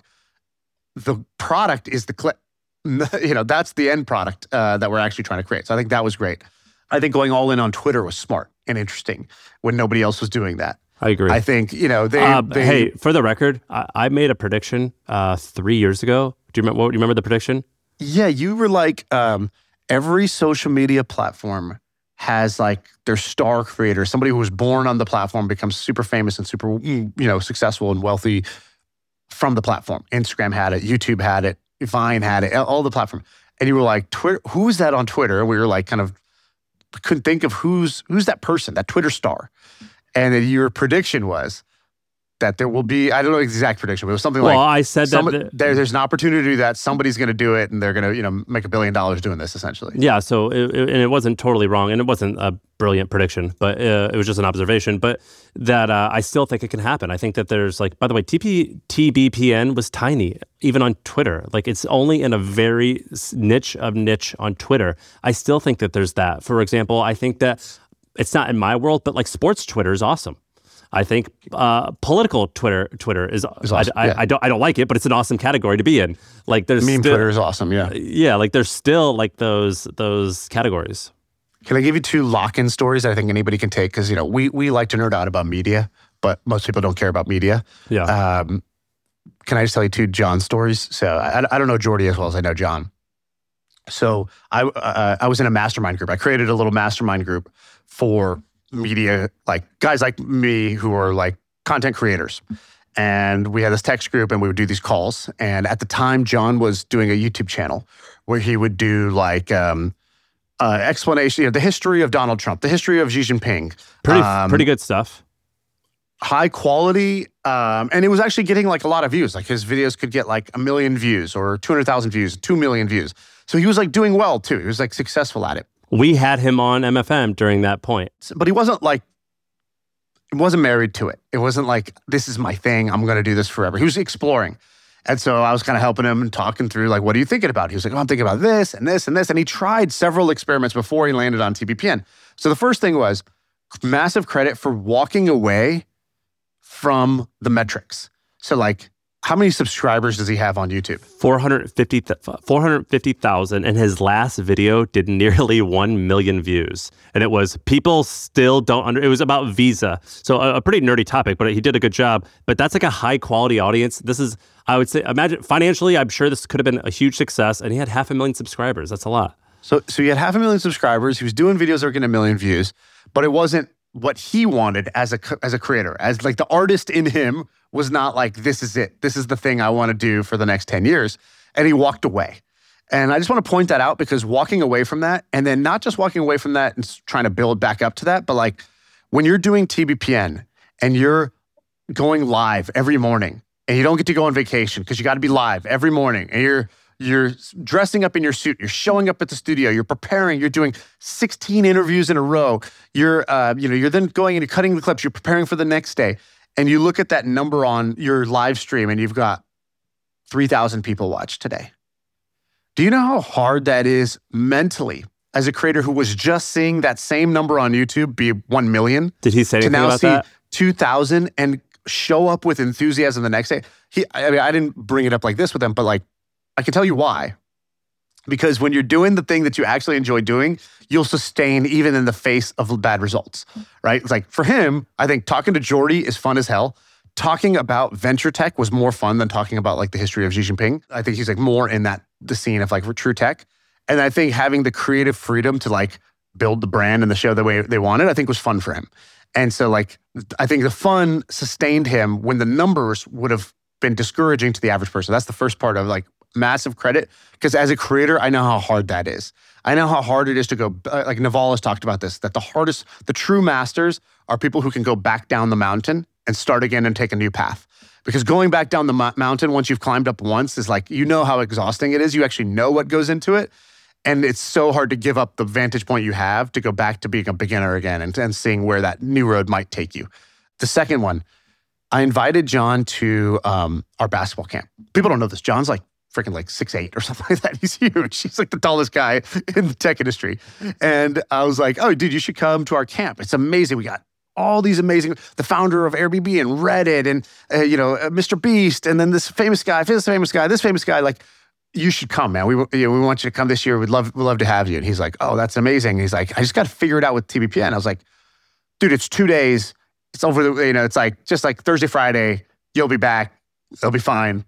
Speaker 1: The product is the clip. You know, that's the end product uh, that we're actually trying to create. So I think that was great. I think going all in on Twitter was smart and interesting when nobody else was doing that.
Speaker 2: I agree.
Speaker 1: I think, you know, they...
Speaker 2: Uh,
Speaker 1: they
Speaker 2: hey, for the record, I, I made a prediction uh, three years ago. Do you remember, what, do you remember the prediction?
Speaker 1: Yeah, you were like, um, every social media platform has like their star creator, somebody who was born on the platform becomes super famous and super, you know, successful and wealthy from the platform. Instagram had it, YouTube had it, Vine had it, all the platform. And you were like, Twitter, who is that on Twitter? And we were like, kind of, couldn't think of who's who's that person, that Twitter star. And then your prediction was that there will be, I don't know the exact prediction, but it was something
Speaker 2: well,
Speaker 1: like,
Speaker 2: well, I said
Speaker 1: some,
Speaker 2: that the,
Speaker 1: there, there's an opportunity to do that. Somebody's going to do it, and they're going to, you know, make a billion dollars doing this, essentially.
Speaker 2: Yeah, so, it, it, and it wasn't totally wrong, and it wasn't a brilliant prediction, but uh, it was just an observation, but that uh, I still think it can happen. I think that there's like, by the way, T P, T B P N was tiny, even on Twitter. Like, it's only in a very niche of niche on Twitter. I still think that there's that. For example, I think that it's not in my world, but like sports Twitter is awesome. I think uh, political Twitter Twitter is, is awesome. I, yeah. I, I don't I don't like it, but it's an awesome category to be in. Like there's
Speaker 1: meme
Speaker 2: still,
Speaker 1: Twitter is awesome. Yeah,
Speaker 2: yeah. Like there's still like those those categories.
Speaker 1: Can I give you two lock-in stories that I think anybody can take? Because you know we we like to nerd out about media, but most people don't care about media.
Speaker 2: Yeah.
Speaker 1: Um, can I just tell you two John stories? So I, I don't know Jordy as well as I know John. So I uh, I was in a mastermind group. I created a little mastermind group for media, like guys like me who are like content creators. And we had this text group and we would do these calls. And at the time, John was doing a YouTube channel where he would do like um, uh, explanation, you know, the history of Donald Trump, the history of Xi Jinping.
Speaker 2: Pretty,
Speaker 1: um,
Speaker 2: pretty good stuff.
Speaker 1: High quality. Um, and it was actually getting like a lot of views. Like his videos could get like a million views or two hundred thousand views, two million views. So he was like doing well too. He was like successful at it.
Speaker 2: We had him on M F M during that point.
Speaker 1: But he wasn't like, he wasn't married to it. It wasn't like, this is my thing, I'm going to do this forever. He was exploring. And so I was kind of helping him and talking through like, what are you thinking about? He was like, oh, I'm thinking about this and this and this. And he tried several experiments before he landed on T B P N. So the first thing was massive credit for walking away from the metrics. So like, how many subscribers does he have on YouTube?
Speaker 2: four hundred fifty thousand, and his last video did nearly one million views. And it was, people still don't under, it was about Visa. So a, a pretty nerdy topic, but he did a good job. But that's like a high quality audience. This is, I would say, imagine financially, I'm sure this could have been a huge success, and he had half a million subscribers. That's a lot.
Speaker 1: So, so he had half a million subscribers. He was doing videos that were getting a million views, but it wasn't what he wanted as a as a creator. As like the artist in him was not like, this is it. This is the thing I want to do for the next ten years. And he walked away. And I just want to point that out because walking away from that, and then not just walking away from that and trying to build back up to that, but like when you're doing T B P N and you're going live every morning and you don't get to go on vacation because you got to be live every morning and you're You're dressing up in your suit. You're showing up at the studio. You're preparing. You're doing sixteen interviews in a row. You're, uh, you know, you're then going and you're cutting the clips. You're preparing for the next day. And you look at that number on your live stream and you've got three thousand people watch today. Do you know how hard that is mentally as a creator who was just seeing that same number on YouTube be one million?
Speaker 2: Did he say anything
Speaker 1: to now
Speaker 2: about
Speaker 1: see
Speaker 2: that?
Speaker 1: two thousand and show up with enthusiasm the next day? He, I mean, I didn't bring it up like this with him, but like, I can tell you why. Because when you're doing the thing that you actually enjoy doing, you'll sustain even in the face of bad results, right? It's like, for him, I think talking to Jordy is fun as hell. Talking about venture tech was more fun than talking about like the history of Xi Jinping. I think he's like more in that, the scene of like true tech. And I think having the creative freedom to like build the brand and the show the way they wanted, I think was fun for him. And so like, I think the fun sustained him when the numbers would have been discouraging to the average person. That's the first part of like massive credit. Because as a creator, I know how hard that is. I know how hard it is to go, like Naval has talked about this, that the hardest, the true masters are people who can go back down the mountain and start again and take a new path. Because going back down the mo- mountain once you've climbed up once is like, you know how exhausting it is. You actually know what goes into it. And it's so hard to give up the vantage point you have to go back to being a beginner again and, and seeing where that new road might take you. The second one, I invited John to um, our basketball camp. People don't know this. John's like freaking like six eight or something like that. He's huge. He's like the tallest guy in the tech industry. And I was like, oh, dude, you should come to our camp. It's amazing. We got all these amazing, the founder of Airbnb and Reddit and, uh, you know, uh, Mister Beast, and then this famous guy, this famous guy, this famous guy, like, you should come, man. We, you know, we want you to come this year. We'd love, we'd love to have you. And he's like, oh, that's amazing. And he's like, I just got to figure it out with T B P N. I was like, dude, it's two days. It's over the, you know, it's like, just like Thursday, Friday, you'll be back. It'll be fine.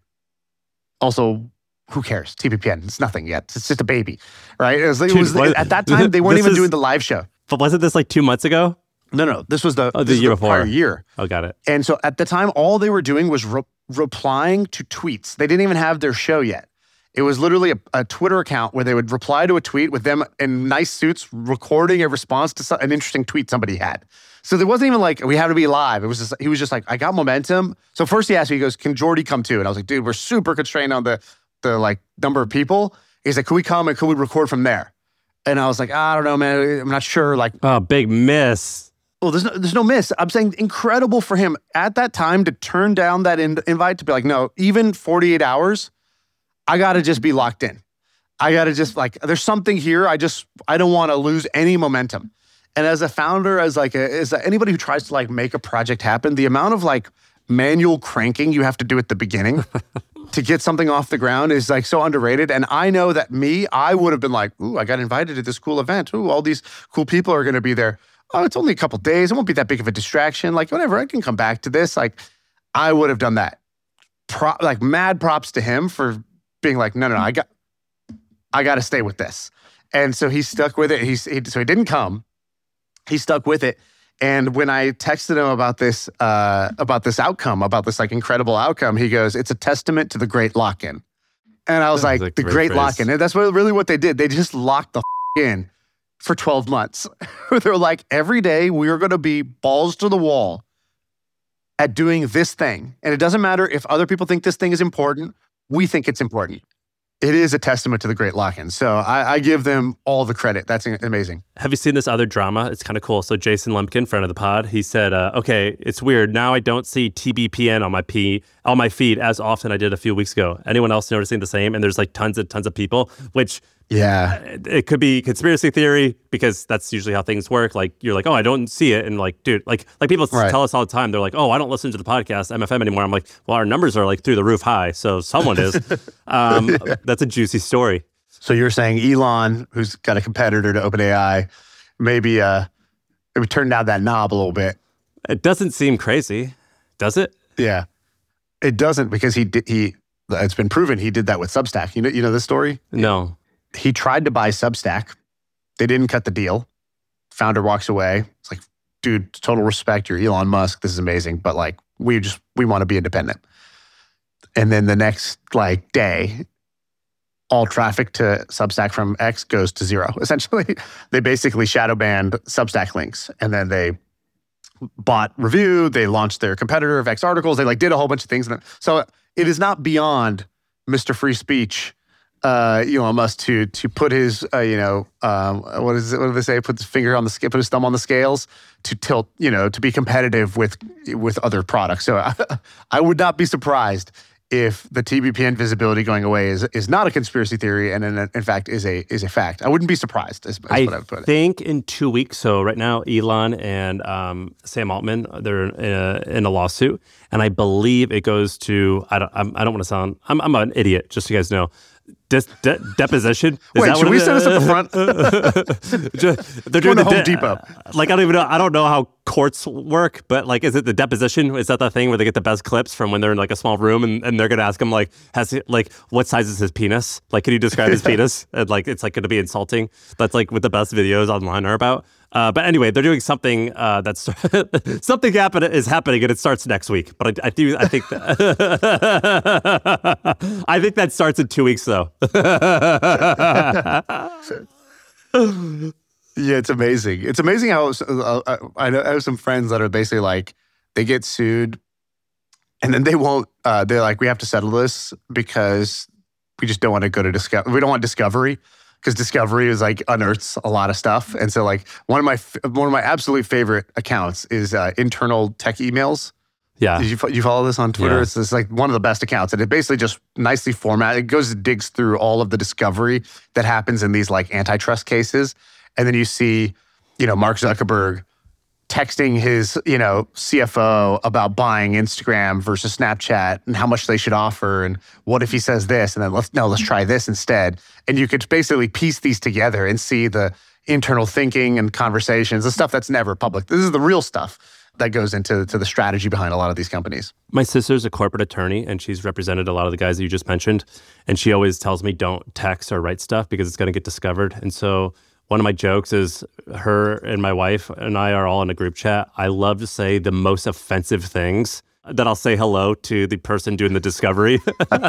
Speaker 1: Also, who cares? T B P N, it's nothing yet. It's just a baby, right? It was, it
Speaker 2: Dude,
Speaker 1: was
Speaker 2: what,
Speaker 1: at that time, they weren't even
Speaker 2: is,
Speaker 1: doing the live show.
Speaker 2: But wasn't this like two months ago?
Speaker 1: No, no, this was the,
Speaker 2: oh, the
Speaker 1: this
Speaker 2: year
Speaker 1: was the
Speaker 2: before.
Speaker 1: prior year.
Speaker 2: Oh, got it.
Speaker 1: And so at the time, all they were doing was re- replying to tweets. They didn't even have their show yet. It was literally a, a Twitter account where they would reply to a tweet with them in nice suits recording a response to some, an interesting tweet somebody had. So there wasn't even like, we have to be live. It was just, he was just like, I got momentum. So first he asked me, he goes, can Jordy come too? And I was like, dude, we're super constrained on the, the like number of people. He's like, can we come and can we record from there? And I was like, I don't know, man. I'm not sure. Like,
Speaker 2: oh, big miss.
Speaker 1: Well, there's no, there's no miss. I'm saying incredible for him at that time to turn down that in, invite to be like, no, even forty-eight hours, I got to just be locked in. I got to just like, there's something here. I just, I don't want to lose any momentum. And as a founder, as like, a, as anybody who tries to like make a project happen, the amount of like manual cranking you have to do at the beginning to get something off the ground is like so underrated. And I know that me, I would have been like, ooh, I got invited to this cool event. Ooh, all these cool people are going to be there. Oh, it's only a couple days. It won't be that big of a distraction. Like, whatever, I can come back to this. Like, I would have done that. Pro- like, mad props to him for being like, no, no, no, I got, I got to stay with this. And so he stuck with it. He's, he, so he didn't come. He stuck with it. And when I texted him about this, uh, about this outcome, about this like incredible outcome, he goes, it's a testament to the great lock-in. And I was
Speaker 2: That
Speaker 1: like,
Speaker 2: was
Speaker 1: the
Speaker 2: great
Speaker 1: great
Speaker 2: phrase.
Speaker 1: lock-in. And that's what, really what they did. They just locked the in for twelve months. They're like, every day we are going to be balls to the wall at doing this thing. And it doesn't matter if other people think this thing is important. We think it's important. It is a testament to the great lock-in. So I, I give them all the credit. That's amazing.
Speaker 2: Have you seen this other drama? It's kind of cool. So Jason Lumpkin, friend of the pod, he said, uh, okay, it's weird. Now I don't see T B P N on my P on my feed as often I did a few weeks ago. Anyone else noticing the same? And there's like tons and tons of people, which
Speaker 1: Yeah.
Speaker 2: it could be conspiracy theory because that's usually how things work. Like you're like, oh, I don't see it. And like, dude, like like people
Speaker 1: Right.
Speaker 2: tell us all the time, they're like, oh, I don't listen to the podcast M F M anymore. I'm like, well, our numbers are like through the roof high. So someone is. um, that's a juicy story.
Speaker 1: So you're saying Elon, who's got a competitor to OpenAI, maybe uh, maybe turn down that knob a little bit.
Speaker 2: It doesn't seem crazy, does it?
Speaker 1: Yeah, it doesn't because he did, he. It's been proven he did that with Substack. You know, you know this story.
Speaker 2: No.
Speaker 1: He tried to buy Substack. They didn't cut the deal. Founder walks away. It's like, dude, total respect. You're Elon Musk. This is amazing, but like, we just we want to be independent. And then the next like day, all traffic to Substack from X goes to zero. Essentially, they basically shadow banned Substack links, and then they bought Review. They launched their competitor of X articles. They like did a whole bunch of things. So it is not beyond Mister Free Speech, uh, Elon Musk, to to put his uh, you know um, what is it? What do they say? Put his finger on the scale, put his thumb on the scales to tilt, you know, to be competitive with with other products. So I, I would not be surprised if the T B P N visibility going away is is not a conspiracy theory and in, in fact is a is a fact. I wouldn't be surprised. Is, is
Speaker 2: I,
Speaker 1: what I would put it.
Speaker 2: think in two weeks. So right now, Elon and um, Sam Altman, they're in a, in a lawsuit, and I believe it goes to. I don't. I'm, I don't want to sound. I'm, I'm an idiot. Just so you guys know. Dis, de, deposition. Is
Speaker 1: Wait,
Speaker 2: that
Speaker 1: should
Speaker 2: what
Speaker 1: we
Speaker 2: it
Speaker 1: set us
Speaker 2: is?
Speaker 1: up the front?
Speaker 2: Just, they're
Speaker 1: Going
Speaker 2: doing
Speaker 1: to
Speaker 2: the
Speaker 1: Home
Speaker 2: de-
Speaker 1: Depot.
Speaker 2: Like I don't even know. I don't know how courts work, but like, is it the deposition? Is that the thing where they get the best clips from when they're in like a small room and, and they're gonna ask him like, has he, like what size is his penis? Like, can you describe his penis? And like, it's like gonna be insulting. That's like what the best videos online are about. Uh, but anyway, they're doing something uh, that's something happen is happening, and it starts next week. But I, I do, I think, that, I think that starts in two weeks, though.
Speaker 1: Yeah, it's amazing. It's amazing how uh, I know I have some friends that are basically like they get sued, and then they won't. Uh, they're like, we have to settle this because we just don't want to go to discover. We don't want discovery. Because Discovery is like unearths a lot of stuff, and so like one of my one of my absolute favorite accounts is uh, internal tech emails.
Speaker 2: Yeah,
Speaker 1: Did you you follow this on Twitter?
Speaker 2: Yeah.
Speaker 1: It's, it's like one of the best accounts, and it basically just nicely formatted. It goes digs through all of the discovery that happens in these like antitrust cases, and then you see, you know, Mark Zuckerberg texting his, you know, C F O about buying Instagram versus Snapchat and how much they should offer, and what if he says this, and then let's no, let's try this instead. And you could basically piece these together and see the internal thinking and conversations, the stuff that's never public. This is the real stuff that goes into to the strategy behind a lot of these companies.
Speaker 2: my sister's a corporate attorney, and she's represented a lot of the guys that you just mentioned. And she always tells me don't text or write stuff because it's going to get discovered. And so one of my jokes is her and my wife and I are all in a group chat. I love to say the most offensive things that I'll say hello to the person doing the discovery.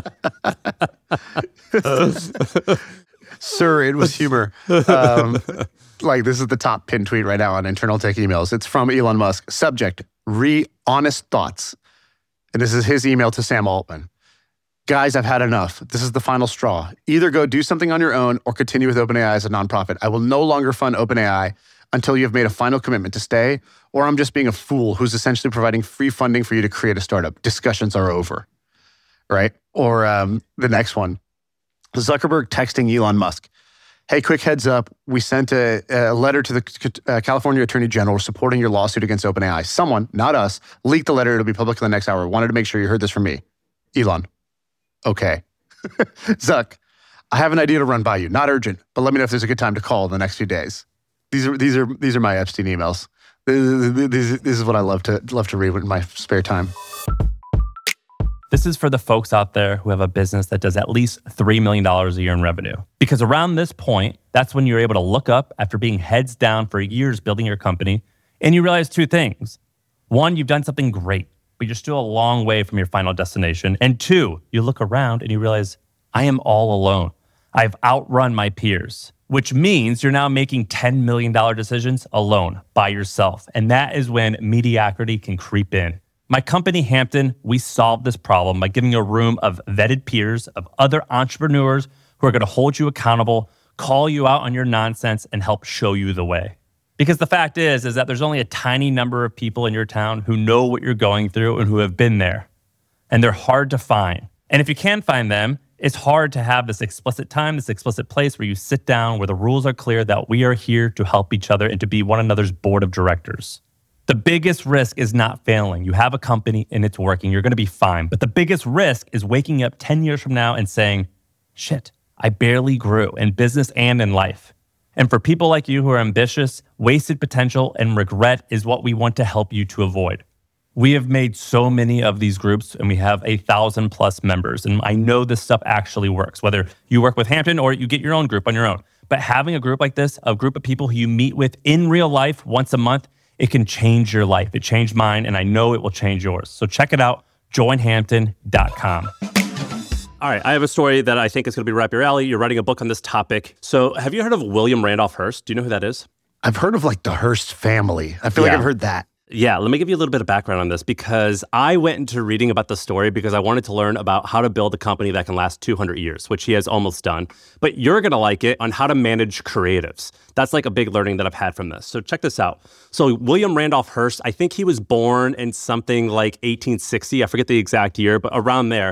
Speaker 1: Sir, it was humor. Um, like this is the top pin tweet right now on internal tech emails. It's from Elon Musk. Subject, re honest thoughts. And this is his email to Sam Altman. Guys, I've had enough. This is the final straw. Either go do something on your own or continue with OpenAI as a nonprofit. I will no longer fund OpenAI until you have made a final commitment to stay, or I'm just being a fool who's essentially providing free funding for you to create a startup. Discussions are over, right? Or um, the next one, Zuckerberg texting Elon Musk. Hey, quick heads up. We sent a, a letter to the uh, California Attorney General supporting your lawsuit against OpenAI. Someone, not us, leaked the letter. It'll be public in the next hour. Wanted to make sure you heard this from me. Elon. Okay. Zuck, I have an idea to run by you. Not urgent, but let me know if there's a good time to call in the next few days. These are these are these are my Epstein emails. This, this, this is what I love to love to read in my spare time.
Speaker 4: This is for the folks out there who have a business that does at least three million dollars a year in revenue. Because around this point, that's when you're able to look up after being heads down for years building your company, and you realize two things. One, you've done something great, but you're still a long way from your final destination. And two, you look around and you realize, I am all alone. I've outrun my peers, which means you're now making ten million dollars decisions alone, by yourself. And that is when mediocrity can creep in. My company, Hampton, we solved this problem by giving a room of vetted peers, of other entrepreneurs who are going to hold you accountable, call you out on your nonsense, and help show you the way. Because the fact is, is that there's only a tiny number of people in your town who know what you're going through and who have been there. And they're hard to find. And if you can find them, it's hard to have this explicit time, this explicit place where you sit down, where the rules are clear that we are here to help each other and to be one another's board of directors. The biggest risk is not failing. You have a company and it's working. You're going to be fine. But the biggest risk is waking up ten years from now and saying, shit, I barely grew in business and in life. And for people like you who are ambitious, wasted potential and regret is what we want to help you to avoid. We have made so many of these groups and we have a thousand plus members. And I know this stuff actually works, whether you work with Hampton or you get your own group on your own. But having a group like this, a group of people who you meet with in real life once a month, it can change your life. It changed mine, and I know it will change yours. So check it out, join hampton dot com.
Speaker 2: All right, I have a story that I think is going to be right up your alley. You're writing a book on this topic. So have you heard of William Randolph Hearst? Do you know who that is?
Speaker 1: I've heard of like the Hearst family. I feel
Speaker 2: Yeah.
Speaker 1: like I've heard that.
Speaker 2: Yeah, let me give you a little bit of background on this because I went into reading about the story because I wanted to learn about how to build a company that can last two hundred years, which he has almost done. But you're going to like it on how to manage creatives. That's like a big learning that I've had from this. So check this out. So William Randolph Hearst, I think he was born in something like eighteen sixty. I forget the exact year, but around there.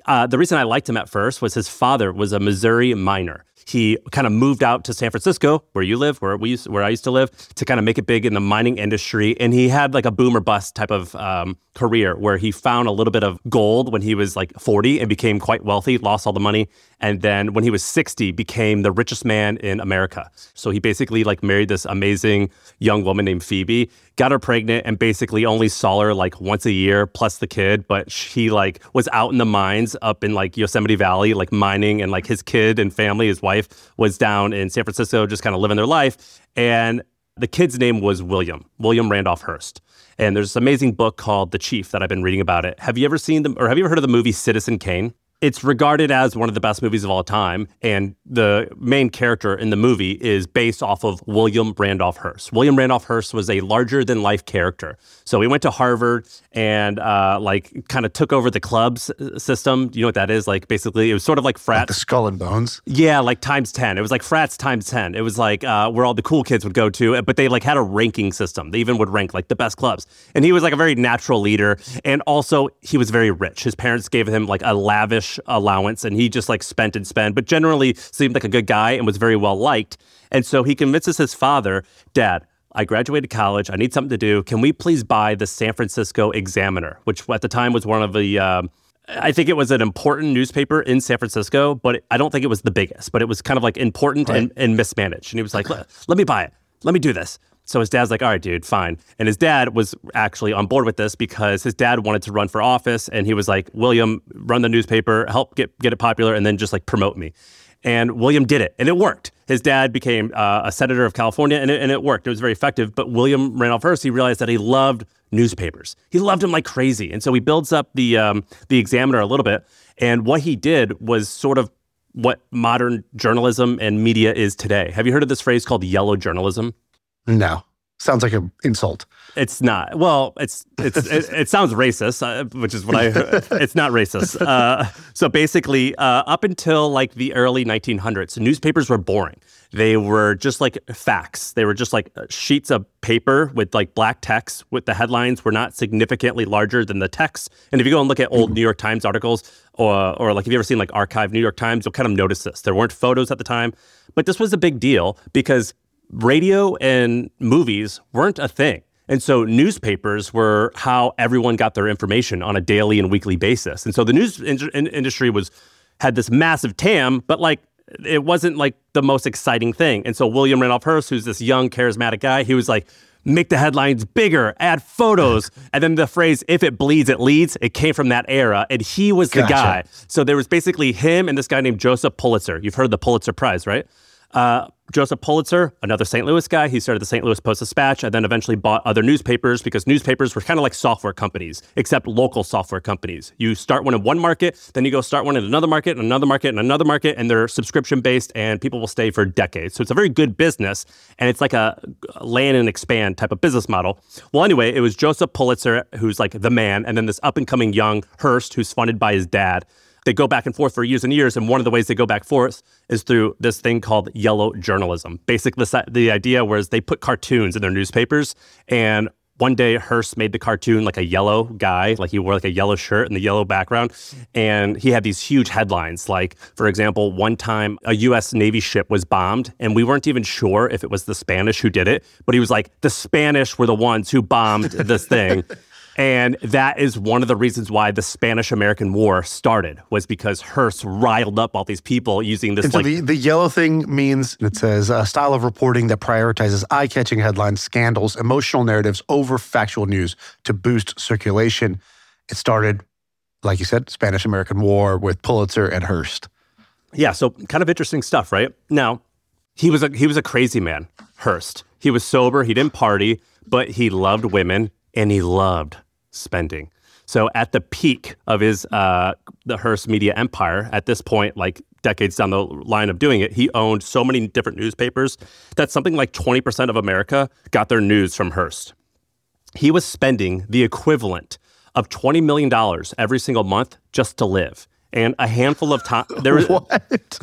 Speaker 2: Uh, the reason I liked him at first was his father was a Missouri miner. He kind of moved out to San Francisco, where you live, where we used, where I used to live, to kind of make it big in the mining industry. And he had like a boom or bust type of um, career where he found a little bit of gold when he was like forty and became quite wealthy, lost all the money. And then when he was sixty, became the richest man in America. So he basically like married this amazing young woman named Phoebe, got her pregnant, and basically only saw her like once a year plus the kid. But he like was out in the mines up in like Yosemite Valley, like mining, and like his kid and family, his wife, was down in San Francisco, just kind of living their life. And the kid's name was William, William Randolph Hearst. And there's this amazing book called The Chief that I've been reading about it. Have you ever seen them, or have you ever heard of the movie Citizen Kane? It's regarded as one of the best movies of all time, and the main character in the movie is based off of William Randolph Hearst. William Randolph Hearst was a larger-than-life character. So he went to Harvard and uh, like kind of took over the clubs system. You know what that is? Like basically, it was sort of like frats.
Speaker 1: Like the Skull and Bones?
Speaker 2: Yeah, like times ten. It was like frats times ten. It was like uh, where all the cool kids would go to, but they like had a ranking system. They even would rank like the best clubs. And he was like a very natural leader, and also he was very rich. His parents gave him like a lavish allowance, and he just like spent and spent, but generally seemed like a good guy and was very well liked. And so he convinces his father, Dad, I graduated college. I need something to do. Can we please buy the San Francisco Examiner, which at the time was one of the, uh, I think it was an important newspaper in San Francisco, but I don't think it was the biggest, but it was kind of like important right. and, and mismanaged. And he was like, let, let me buy it. Let me do this. So his dad's like, all right, dude, fine. And his dad was actually on board with this because his dad wanted to run for office. And he was like, William, run the newspaper, help get, get it popular, and then just like promote me. And William did it, and it worked. His dad became uh, a senator of California, and it, and it worked. It was very effective. But William Randolph Hearst, he realized that he loved newspapers. He loved them like crazy. And so he builds up the um, the Examiner a little bit. And what he did was sort of what modern journalism and media is today. Have you heard of this phrase called yellow journalism?
Speaker 1: No. Sounds like an insult.
Speaker 2: It's not. Well, it's it's it, it sounds racist, uh, which is what I. It's not racist. Uh, so basically, uh, up until like the early nineteen hundreds, newspapers were boring. They were just like facts. They were just like sheets of paper with like black text. With the headlines were not significantly larger than the text. And if you go and look at old New York Times articles, or or like if you ever seen like archived New York Times, you'll kind of notice this. There weren't photos at the time, but this was a big deal because radio and movies weren't a thing. And so newspapers were how everyone got their information on a daily and weekly basis. And so the news in- in- industry was had this massive T A M, but like it wasn't like the most exciting thing. And so William Randolph Hearst, who's this young, charismatic guy, he was like, make the headlines bigger, add photos. And then the phrase, if it bleeds, it leads, it came from that era. And he was the gotcha. guy. So there was basically him and this guy named Joseph Pulitzer. You've heard the Pulitzer Prize, right? Uh, Joseph Pulitzer, another Saint Louis guy, he started the Saint Louis Post-Dispatch and then eventually bought other newspapers because newspapers were kind of like software companies, except local software companies. You start one in one market, then you go start one in another market, and another market, and another market, and they're subscription-based, and people will stay for decades. So it's a very good business, and it's like a land and expand type of business model. Well, anyway, it was Joseph Pulitzer, who's like the man, and then this up-and-coming young Hearst, who's funded by his dad. They go back and forth for years and years, and one of the ways they go back and forth is through this thing called yellow journalism. Basically, the, the idea was they put cartoons in their newspapers, and one day Hearst made the cartoon like a yellow guy, like he wore like a yellow shirt and the yellow background, and he had these huge headlines. Like, for example, one time a U S Navy ship was bombed, and we weren't even sure if it was the Spanish who did it, but he was like, the Spanish were the ones who bombed this thing. And that is one of the reasons why the Spanish-American War started, was because Hearst riled up all these people using this.
Speaker 1: And so
Speaker 2: like,
Speaker 1: the, the yellow thing means, it says, a style of reporting that prioritizes eye-catching headlines, scandals, emotional narratives over factual news to boost circulation. It started, like you said, Spanish-American War with Pulitzer and Hearst.
Speaker 2: Yeah, so kind of interesting stuff, right? Now, he was a, he was a crazy man, Hearst. He was sober, he didn't party, but he loved women, and he loved spending. So at the peak of his uh, the Hearst media empire, at this point, like decades down the line of doing it, he owned so many different newspapers that something like twenty percent of America got their news from Hearst. He was spending the equivalent of twenty million dollars every single month just to live. And a handful of times... there was
Speaker 1: What?
Speaker 2: Yeah.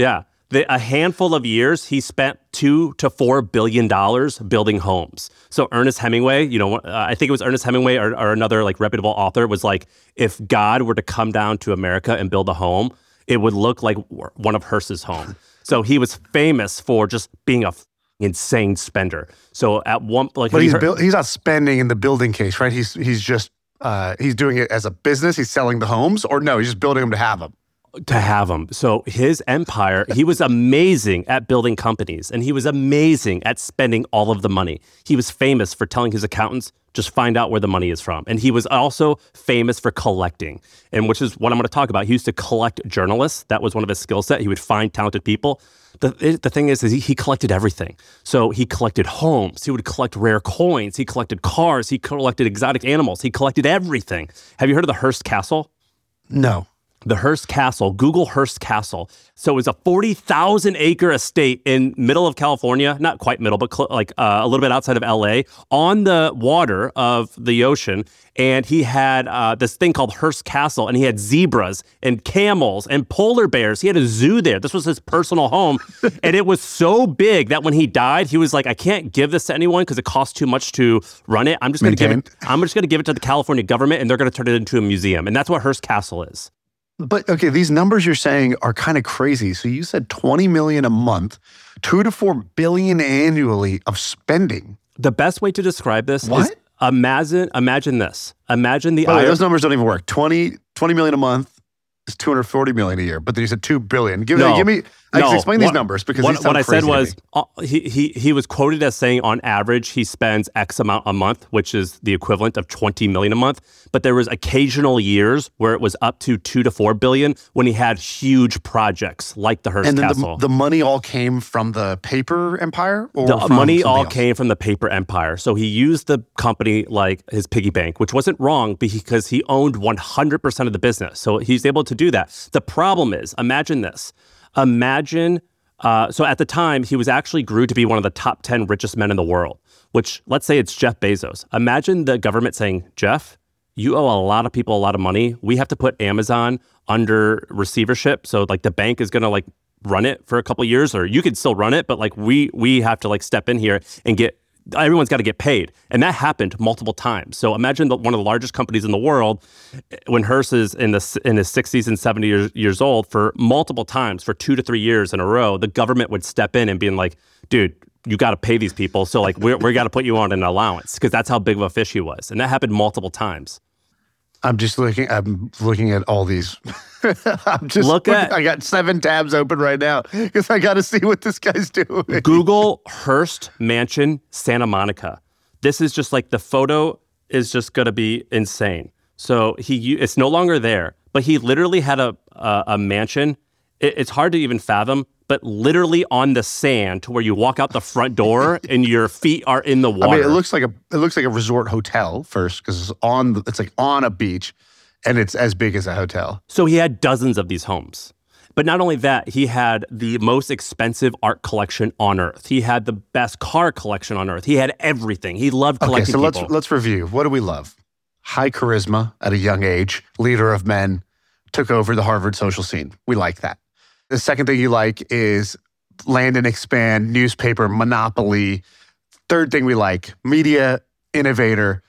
Speaker 2: The, a handful of years, he spent two to four billion dollars building homes. So Ernest Hemingway, you know, uh, I think it was Ernest Hemingway or, or another like reputable author was like, if God were to come down to America and build a home, it would look like one of Hearst's home. So he was famous for just being a f- insane spender. So at one, like,
Speaker 1: but he's
Speaker 2: heard,
Speaker 1: build, he's not spending in the building case, right? He's he's just uh, he's doing it as a business. He's selling the homes, or no, he's just building them to have them.
Speaker 2: To have him. So his empire, he was amazing at building companies, and he was amazing at spending all of the money. He was famous for telling his accountants, just find out where the money is from. And he was also famous for collecting, and which is what I'm going to talk about. He used to collect journalists. That was one of his skill set. He would find talented people. The, the thing is, is he, he collected everything. So he collected homes. He would collect rare coins. He collected cars. He collected exotic animals. He collected everything. Have you heard of the Hearst Castle?
Speaker 1: No.
Speaker 2: The Hearst Castle, Google Hearst Castle. So it was a forty thousand acre estate in middle of California, not quite middle, but cl- like uh, a little bit outside of L A, on the water of the ocean. And he had uh, this thing called Hearst Castle, and he had zebras and camels and polar bears. He had a zoo there. This was his personal home. And it was so big that when he died, he was like, I can't give this to anyone because it costs too much to run it. I'm just going to give it, I'm just going to give it to the California government, and they're going to turn it into a museum. And that's what Hearst Castle is.
Speaker 1: But okay, these numbers you're saying are kind of crazy. So you said twenty million a month, two to four billion annually of spending.
Speaker 2: The best way to describe this
Speaker 1: what?
Speaker 2: is imagine imagine this. Imagine the
Speaker 1: By the way,
Speaker 2: I R S.
Speaker 1: those numbers don't even work. twenty, twenty million a month is two hundred forty million a year. But then you said two billion. Give,
Speaker 2: No,
Speaker 1: give me I
Speaker 2: no.
Speaker 1: explain these
Speaker 2: What-
Speaker 1: numbers because
Speaker 2: what,
Speaker 1: these sound
Speaker 2: what I said
Speaker 1: crazy to
Speaker 2: was
Speaker 1: me.
Speaker 2: uh, he, he he was quoted as saying on average he spends X amount a month, which is the equivalent of twenty million a month. But there was occasional years where it was up to two to four billion when he had huge projects like the Hearst
Speaker 1: And then
Speaker 2: Castle.
Speaker 1: the, the money all came from the paper empire? Or
Speaker 2: The
Speaker 1: from
Speaker 2: money
Speaker 1: something
Speaker 2: all
Speaker 1: else?
Speaker 2: came from the paper empire. So he used the company like his piggy bank, which wasn't wrong because he owned one hundred percent of the business. So he's able to do that. The problem is, imagine this. Imagine, uh, so at the time, he was actually grew to be one of the top ten richest men in the world, which let's say it's Jeff Bezos. Imagine the government saying, Jeff, you owe a lot of people a lot of money. We have to put Amazon under receivership. So like the bank is going to like run it for a couple of years, or you could still run it, but like we we have to like step in here and get, everyone's got to get paid. And that happened multiple times. So imagine the, one of the largest companies in the world, when Hearst is in, the, in his sixties and seventies years, years old, for multiple times, for two to three years in a row, the government would step in and be like, dude, you got to pay these people. So like, we're, we got to put you on an allowance, because that's how big of a fish he was. And that happened multiple times.
Speaker 1: I'm just looking. I'm looking at all these. I'm just
Speaker 2: Look
Speaker 1: looking,
Speaker 2: at-
Speaker 1: I got seven tabs open right now because I got to see what this guy's doing.
Speaker 2: Google Hearst Mansion, Santa Monica. This is just like, the photo is just going to be insane. So he, it's no longer there, but he literally had a a, a mansion. It, it's hard to even fathom, but literally on the sand, to where you walk out the front door and your feet are in the water.
Speaker 1: I mean, it looks like a it looks like a resort hotel first because it's on the, it's like on a beach, and it's as big as a hotel.
Speaker 2: So he had dozens of these homes. But not only that, he had the most expensive art collection on earth. He had the best car collection on earth. He had everything. He loved
Speaker 1: Okay,
Speaker 2: collecting
Speaker 1: so let's
Speaker 2: people.
Speaker 1: let's review. What do we love? High charisma at a young age, leader of men, took over the Harvard social scene. We like that. The second thing you like is land and expand, newspaper monopoly. Third thing we like, media innovator,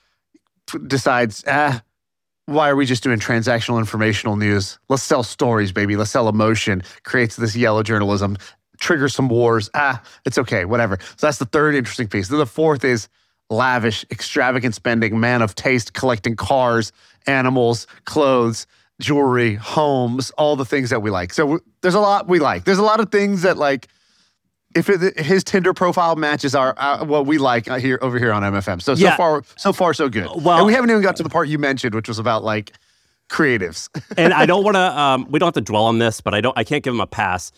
Speaker 1: decides, ah, why are we just doing transactional informational news? Let's sell stories, baby. Let's sell emotion. Creates this yellow journalism, triggers some wars. Ah, it's okay, whatever. So that's the third interesting piece. Then the fourth is lavish, extravagant spending, man of taste, collecting cars, animals, clothes, jewelry, homes, all the things that we like. So there's a lot we like. There's a lot of things that, like, if it, his Tinder profile matches our uh, what we like here over here on M F M. So
Speaker 2: Yeah.
Speaker 1: so far so far so good.
Speaker 2: Well-
Speaker 1: and we haven't even got to the part you mentioned, which was about like creatives.
Speaker 2: And I don't want to, um, we don't have to dwell on this, but I don't, I can't give him a pass.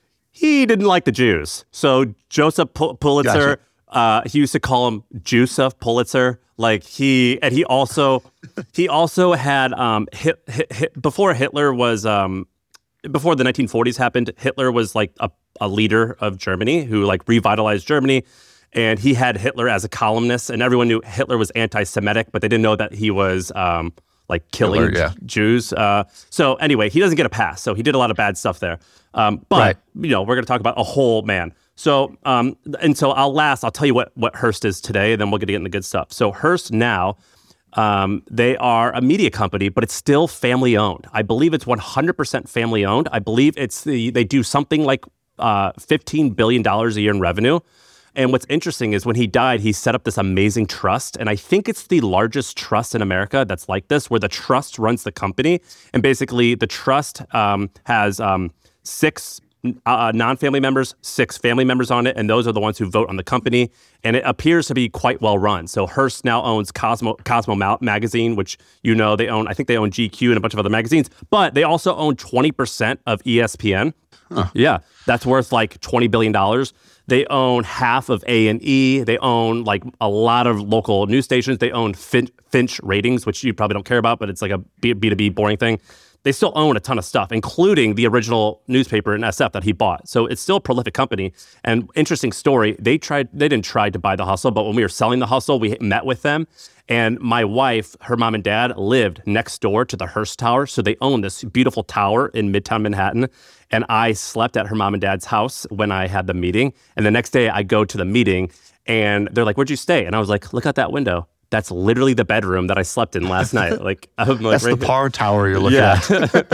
Speaker 2: He didn't like the Jews. So Joseph Pu- Pulitzer, uh, he used to call him Joseph Pulitzer. Like he, and he also, he also had, um, hit, hit, hit, before Hitler was, um, before the nineteen forties happened, Hitler was like a, a leader of Germany who like revitalized Germany. And he had Hitler as a columnist, and everyone knew Hitler was anti-Semitic, but they didn't know that he was, um, like killing
Speaker 1: Hitler, yeah.
Speaker 2: Jews. Uh, so anyway, he doesn't get a pass. So he did a lot of bad stuff there. Um, but
Speaker 1: Right.
Speaker 2: you know, we're going to talk about a whole man. So um, and so I'll last. I'll tell you what what Hearst is today, and then we'll get to get into the good stuff. So Hearst now. Um, they are a media company, but it's still family owned. I believe it's one hundred percent family owned. I believe it's the they do something like uh, fifteen billion dollars a year in revenue. And what's interesting is when he died, he set up this amazing trust. And I think it's the largest trust in America that's like this, where the trust runs the company. And basically the trust um, has um, six Uh, non-family members, six family members on it, and those are the ones who vote on the company. And it appears to be quite well run. So Hearst now owns Cosmo Cosmo Ma- magazine, which you know they own. I think they own G Q and a bunch of other magazines, but they also own twenty percent of E S P N. Huh. Yeah, that's worth like twenty billion dollars. They own half of A and E. They own like a lot of local news stations. They own fin- Finch Ratings, which you probably don't care about, but it's like a B- B2B boring thing. They still own a ton of stuff, including the original newspaper in S F that he bought. So it's still a prolific company. And interesting story, they tried, they didn't try to buy The Hustle, but when we were selling The Hustle, we met with them. And my wife, her mom and dad lived next door to the Hearst Tower. So they own this beautiful tower in Midtown Manhattan. And I slept at her mom and dad's house when I had the meeting. And the next day I go to the meeting and they're like, "Where'd you stay?" And I was like, "Look out that window. That's literally the bedroom that I slept in last night." Like, I'm like,
Speaker 1: that's
Speaker 2: right
Speaker 1: the
Speaker 2: here.
Speaker 1: Parr Tower you're looking
Speaker 2: Yeah.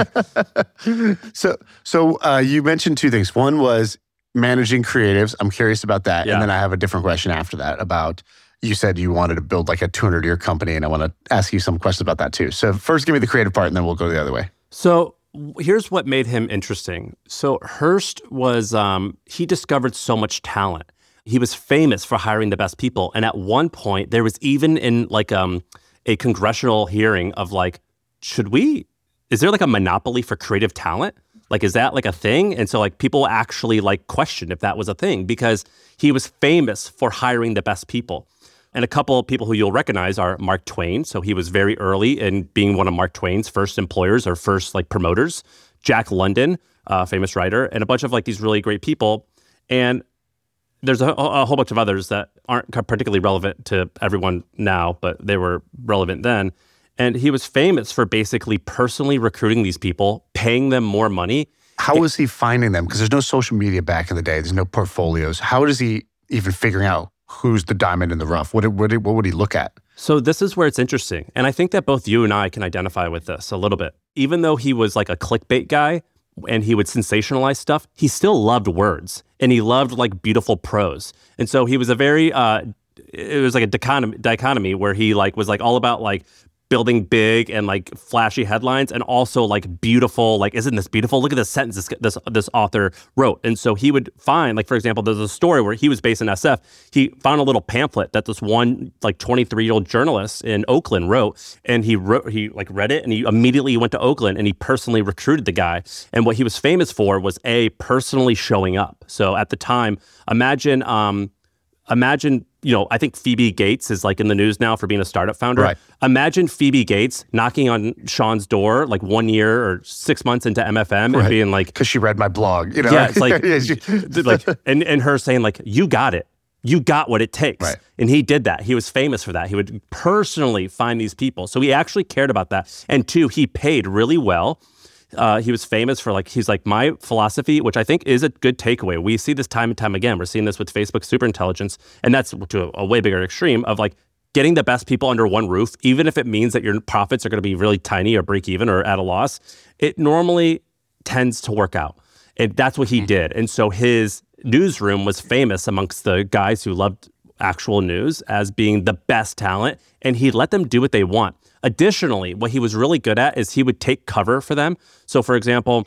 Speaker 1: at. so, so uh, you mentioned two things. One was managing creatives. I'm curious about that,
Speaker 2: Yeah.
Speaker 1: and then I have a different question after that about. You said you wanted to build like a two hundred year company, and I want to ask you some questions about that too. So, first, give me the creative part, and then we'll go the other way.
Speaker 2: So here's what made him interesting. So Hearst was um, he discovered so much talent. He was famous for hiring the best people. And at one point, there was even in like um, a congressional hearing of like, should we, is there like a monopoly for creative talent? Like, is that like a thing? And so like people actually like questioned if that was a thing because he was famous for hiring the best people. And a couple of people who you'll recognize are Mark Twain. So he was very early in being one of Mark Twain's first employers or first like promoters. Jack London, a famous writer, and a bunch of like these really great people. And there's a, a whole bunch of others that aren't particularly relevant to everyone now, but they were relevant then. And he was famous for basically personally recruiting these people, paying them more money.
Speaker 1: How was he finding them? Because there's no social media back in the day. There's no portfolios. How is he even figuring out who's the diamond in the rough? What, what, what would he look at?
Speaker 2: So this is where it's interesting. And I think that both you and I can identify with this a little bit. Even though he was like a clickbait guy, and he would sensationalize stuff, he still loved words and he loved like beautiful prose. And so he was a very, uh, it was like a dichotomy, dichotomy where he like was like all about like building big and like flashy headlines and also like beautiful, like, isn't this beautiful? Look at this sentence this, this this author wrote. And so he would find, like, for example, there's a story where he was based in S F. He found a little pamphlet that this one like twenty-three-year-old journalist in Oakland wrote, and he wrote, he like read it and he immediately went to Oakland and he personally recruited the guy. And what he was famous for was A, personally showing up. So at the time, imagine, um, imagine, you know, I think Phoebe Gates is like in the news now for being a startup founder.
Speaker 1: Right.
Speaker 2: Imagine Phoebe Gates knocking on Sean's door like one year or six months into M F M
Speaker 1: Right.
Speaker 2: and being like,
Speaker 1: Because she read my blog, you know?
Speaker 2: yeah, it's like,
Speaker 1: Yeah, she-
Speaker 2: like, and, and her saying like, you got it. You got what it takes.
Speaker 1: Right.
Speaker 2: And he did that. He was famous for that. He would personally find these people. So he actually cared about that. And two, he paid really well. Uh, he was famous for like, he's like, my philosophy, which I think is a good takeaway. We see this time and time again. We're seeing this with Facebook superintelligence. And that's to a, a way bigger extreme of like getting the best people under one roof, even if it means that your profits are going to be really tiny or break even or at a loss. It normally tends to work out. And that's what he did. And so his newsroom was famous amongst the guys who loved actual news as being the best talent. And he let them do what they want. Additionally, what he was really good at is he would take cover for them. So for example,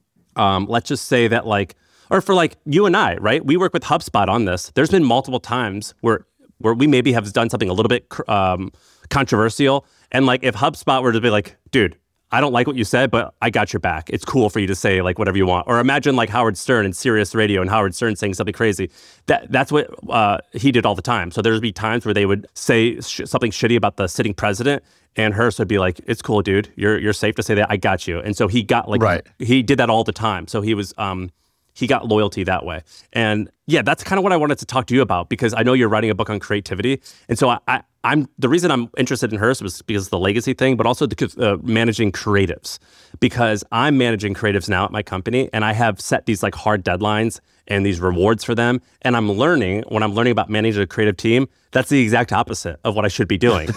Speaker 2: um, let's just say that like, or for like you and I, right? We work with HubSpot on this. There's been multiple times where where we maybe have done something a little bit um, controversial. And like if HubSpot were to be like, dude, I don't like what you said, but I got your back. It's cool for you to say like whatever you want. Or imagine like Howard Stern and Sirius Radio and Howard Stern saying something crazy. That That's what uh, he did all the time. So there'd be times where they would say sh- something shitty about the sitting president, and Hearst would be like, it's cool, dude. You're you're safe to say that. I got you. And so he got like,
Speaker 1: Right.
Speaker 2: he did that all the time. So he was, um, he got loyalty that way. And Yeah, that's kind of what I wanted to talk to you about because I know you're writing a book on creativity. And so I, I, I'm the reason I'm interested in Hearst was because of the legacy thing, but also because uh, managing creatives. Because I'm managing creatives now at my company and I have set these like hard deadlines and these rewards for them. And I'm learning, when I'm learning about managing a creative team, that's the exact opposite of what I should be doing.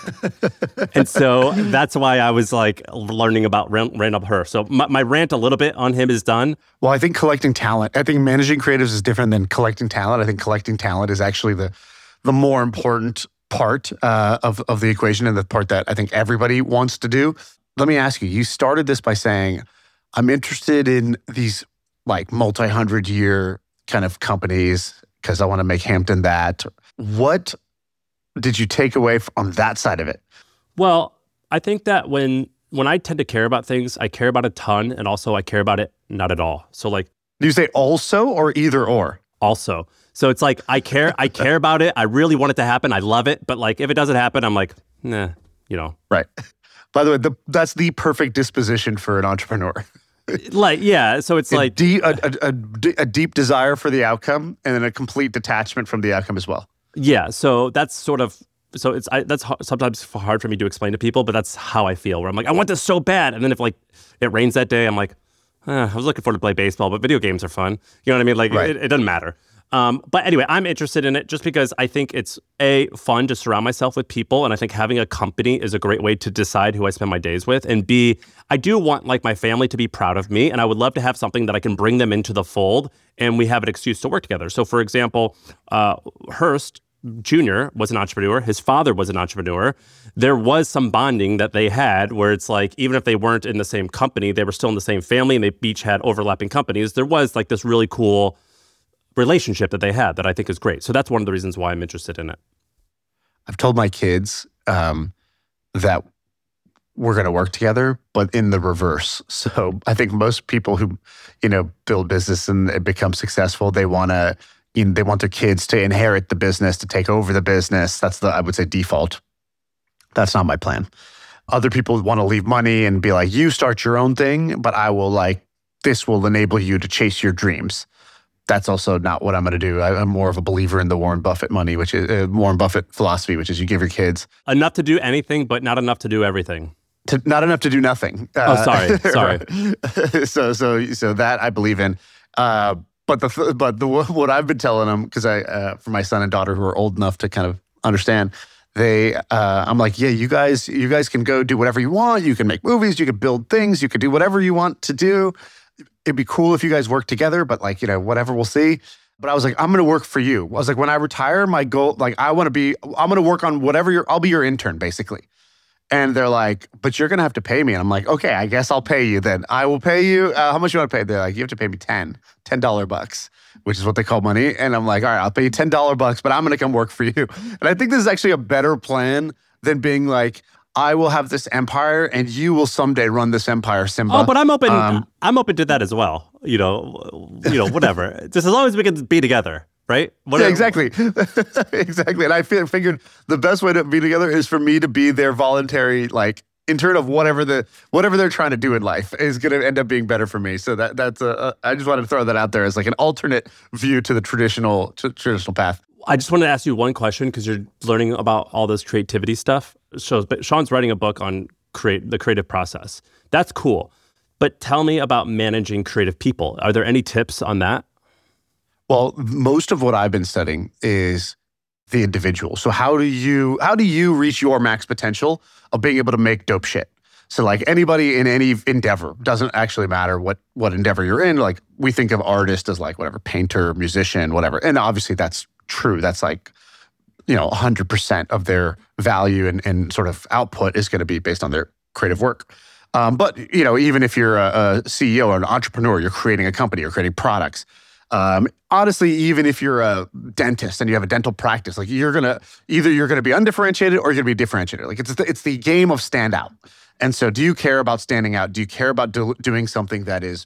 Speaker 2: And so that's why I was like learning about Randall Hearst. So my, my rant a little bit on him is done.
Speaker 1: Well, I think collecting talent, I think managing creatives is different than collecting talent. I think collecting talent is actually the the more important part uh, of, of the equation and the part that I think everybody wants to do. Let me ask you, you started this by saying, I'm interested in these like multi-hundred year kind of companies because I want to make Hampton that. What did you take away from that side of it?
Speaker 2: Well, I think that when when I tend to care about things, I care about a ton, and also I care about it not at all. So like,
Speaker 1: do you say also or either or?
Speaker 2: Also. So it's like I care, I care about it. I really want it to happen. I love it, but like if it doesn't happen, I'm like, nah, you know.
Speaker 1: Right. By the way, the, that's the perfect disposition for an entrepreneur.
Speaker 2: Like, yeah. So it's
Speaker 1: a
Speaker 2: like
Speaker 1: deep, a, a, a, a deep desire for the outcome, and then a complete detachment from the outcome as well.
Speaker 2: Yeah. So that's sort of. So it's I, that's sometimes hard for me to explain to people, but that's how I feel. Where I'm like, I want this so bad, and then if like it rains that day, I'm like, eh, I was looking forward to play baseball, but video games are fun. You know what I mean? Like
Speaker 1: right.
Speaker 2: it, it doesn't matter. Um, but anyway, I'm interested in it just because I think it's a fun to surround myself with people, and I think having a company is a great way to decide who I spend my days with. And B, I do want like my family to be proud of me, and I would love to have something that I can bring them into the fold, and we have an excuse to work together. So, for example, uh, Hearst Junior was an entrepreneur. His father was an entrepreneur. There was some bonding that they had where it's like, even if they weren't in the same company, they were still in the same family and they each had overlapping companies. There was like this really cool relationship that they had that I think is great. So that's one of the reasons why I'm interested in it.
Speaker 1: I've told my kids um, that we're going to work together, but in the reverse. So I think most people who, you know, build business and become successful, they want to You know, they want their kids to inherit the business, to take over the business. That's the, I would say, default. That's not my plan. Other people want to leave money and be like, you start your own thing, but I will like, this will enable you to chase your dreams. That's also not what I'm going to do. I, I'm more of a believer in the Warren Buffett money, which is uh, Warren Buffett philosophy, which is you give your kids
Speaker 2: enough to do anything, but not enough to do everything.
Speaker 1: To, not enough to do nothing.
Speaker 2: Uh, oh, sorry, sorry.
Speaker 1: so, so, so that I believe in. Uh, But the but the what I've been telling them, because I uh, for my son and daughter who are old enough to kind of understand, they uh, I'm like, yeah, you guys you guys can go do whatever you want. You can make movies, you can build things, you can do whatever you want to do. It'd be cool if you guys work together, but like, you know, whatever, we'll see. But I was like, I'm gonna work for you. I was like, when I retire, my goal, like, I want to be, I'm gonna work on whatever you're. I'll be your intern, basically. And they're like, but you're going to have to pay me. And I'm like, okay, I guess I'll pay you then. I will pay you. Uh, how much you want to pay? They're like, you have to pay me ten, ten dollar bucks, which is what they call money. And I'm like, all right, I'll pay you ten dollar bucks, but I'm going to come work for you. And I think this is actually a better plan than being like, I will have this empire and you will someday run this empire, Simba.
Speaker 2: Oh, but I'm open. Um, I'm open to that as well. You know, you know, whatever. Just as long as we can be together. Right? What
Speaker 1: yeah,
Speaker 2: are,
Speaker 1: exactly. exactly. And I figured the best way to be together is for me to be their voluntary, like, intern of whatever the whatever they're trying to do in life is going to end up being better for me. So that that's a, a, I just wanted to throw that out there as like an alternate view to the traditional to traditional path.
Speaker 2: I just wanted to ask you one question because you're learning about all this creativity stuff. So Sean's writing a book on create the creative process. That's cool. But tell me about managing creative people. Are there any tips on that?
Speaker 1: Well, most of what I've been studying is the individual. So how do you how do you reach your max potential of being able to make dope shit? So like anybody in any endeavor, doesn't actually matter what what endeavor you're in. Like we think of artist as like whatever, painter, musician, whatever. And obviously that's true. That's like, you know, one hundred percent of their value and, and sort of output is going to be based on their creative work. Um, but, you know, even if you're a, a C E O or an entrepreneur, you're creating a company, you're creating products. Um, honestly, even if you're a dentist and you have a dental practice, like you're gonna either you're gonna be undifferentiated or you're gonna be differentiated. Like it's the, it's the game of stand out. And so, do you care about standing out? Do you care about do, doing something that is